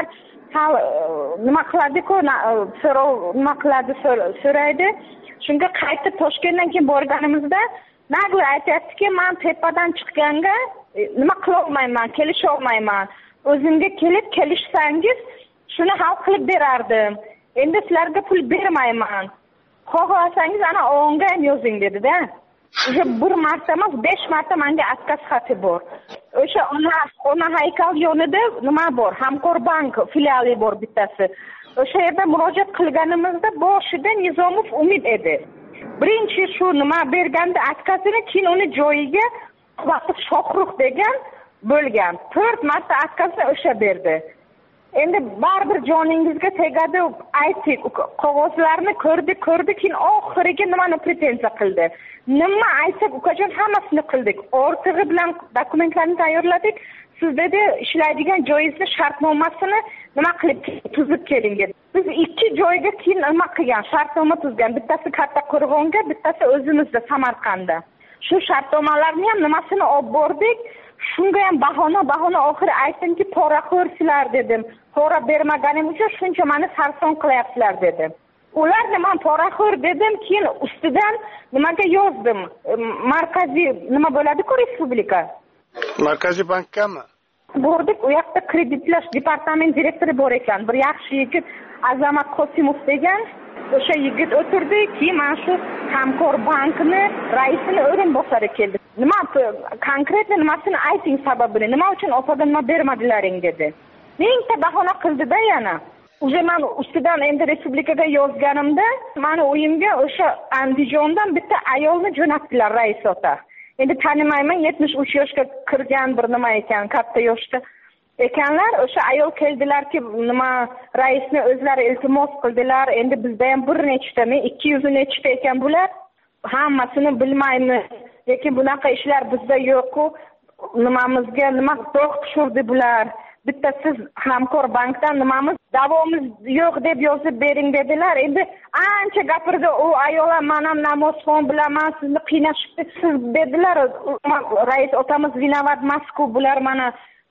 nima qiladi-ku, so'rov nima qiladi so'raydi. Shunga qaytib Toshkentdan keyin borganimizda nagli aytayaptiki, men tepadan chiqqanga nima qila olmayman, kelisha olmayman. O'zimga kelib kelishsangiz, shuni hal qilib berardim. Endi sizlarga pul bermayman. Xohlasangiz ana o'nga ham yozing dedi-da. O'sha bir marta emas, besh marta menga отказ xati bor. O'sha ona ona haykal yonida nima bor? Hamkor bank filiali bor bittasi. O'sha yerda murojaat qilganimizda boshida Nizomov Umid edi. Birinchi shu nima berganda откazini, keyin uni joyiga vaqt Shohruh degan bo'lgan. to'rt marta откazini o'sha berdi. Endi baribir joningizga tegadi, ayting, qog'ozlarni ko'rdi, ko'rdi, keyin oxiriga nimani pretenziya qildi. Nima aytsak, ukajon hammasini qildik. Ortig'i bilan dokumentlarni tayyorladik. Siz dedi, ishlaydigan joyingizni shartnomasini nima qilib tuzib keling dedi. Biz ikki joyga keyin nima qilgan, shartnoma tuzgan. Bittasi Katta Qo'rg'onga, bittasi o'zimizda Samarqandda. Shu shartnomalarni ham nimasini olib bordik. Shunga ham bahona bahona oxiri aytdimki, poraxo'rsizlar dedim. Pora bermaganim uchun shuncha meni sarson qilyapsizlar dedim. Ularni men poraxo'r dedim, keyin ustidan nimaga yozdim? Markaziy nima bo'ladi-ku, respublika. Markaziy bankami? Bordik, u yoqda kreditlash departament direktori bor ekan. Bir yaxshi yigit Azamat Qosimov degan. O'sha yigit o'tirdi, keyin mana shu Hamkor bankni raisini o'rinbosari keldi. Nima konkret nimasini ayting, sababini, nima uchun opadan nima bermadilaring dedi. Mingta bahona qildi-da yana. O'sha men ustidan endi respublikaga yozganimda, meni uyimga o'sha Andijondan bitta ayolni jo'natdilar, rais ota. Endi tanimayman, yetmish uch yoshga kirgan bir nima ekan, katta yoshda ekanlar. O'sha ayol keldilarki, nima raisni o'zlari iltimos qildilar. Endi bizda ham bir nechta, men ikki yuz nechta ekan bular. Hammasini bilmaymiz. Lekin bunaqa ishlar bizda yo'q-ku. Nimamizga nima dog' tushirdi bular. Bitta siz Hamkor bankdan nimamiz davomiz yo'q deb yozib bering dedilar. Endi ancha gapirdi u ayollar, men ham namozxon bilaman, sizni qiynashibdi siz dedilar. Rais otamiz vinovat emas-ku, bular mana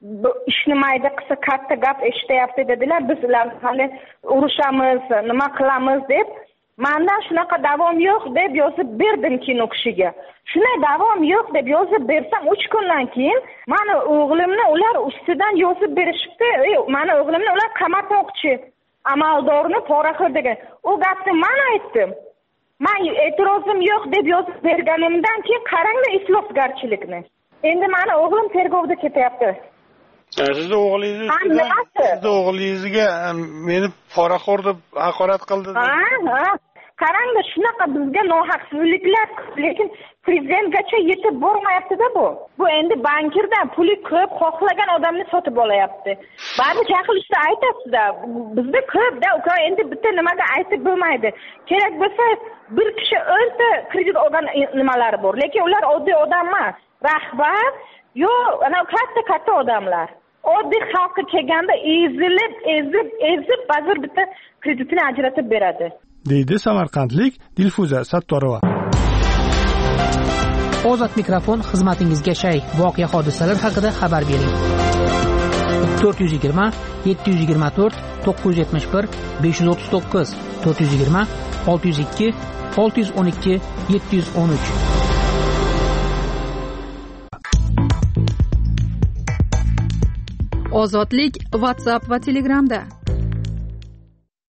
ishni mayda qilsa katta gap eshityapti dedilar. Biz ular hali urushamiz, nima qilamiz deb mendan shunaqa davom yo'q deb yozib berdim keyin u kishiga. Shunday davom yo'q deb yozib bersam, uch kundan keyin meni o'g'limni ular ustidan yozib berishibdi. Meni o'g'limni ular qamatmoqchi. amaldorni poraxo'r degan. U gapni men aytdim. Men e'tirozim yo'q deb yozib berganimdan keyin qaranglar iflosgarchilikni. Endi meni o'g'lim tergovda ketyapti. Sizni o'g'lingiz sizni o'g'lingizga meni poraxo'r deb haqorat qildi. Ha, ha. Qaranglar, shunaqa bizga nohaqsizliklar, lekin prezidentgacha yetib bormayapti-da bu. Bu endi bankirdan puli ko'p xohlagan odamni sotib olayapti. Ba'zi chaqilishda aytasiz-da, bizda ko'p-da, uka endi bitta nimaga aytib bo'lmaydi. Kerak bo'lsa bir kishi o'nta kredit olgan nimalari bor, lekin ular oddiy odam emas. Rahbar yo ana katta-katta odamlar. Oddiy xalqqa kelganda ezilib, ezib, ezib ba'zir bitta kreditini ajratib beradi. deydi samarqandlik Dilfuza Sattorova. Ozod mikrofon xizmatingizga shay. Voqea hodisalar haqida xabar bering. to'rt yuz yigirma yetti yuz yigirma to'rt to'qqiz yuz yetmish bir besh yuz o'ttiz to'qqiz to'rt yuz yigirma olti yuz ikki olti yuz o'n ikki yetti yuz o'n uch. Ozodlik WhatsApp va Telegramda.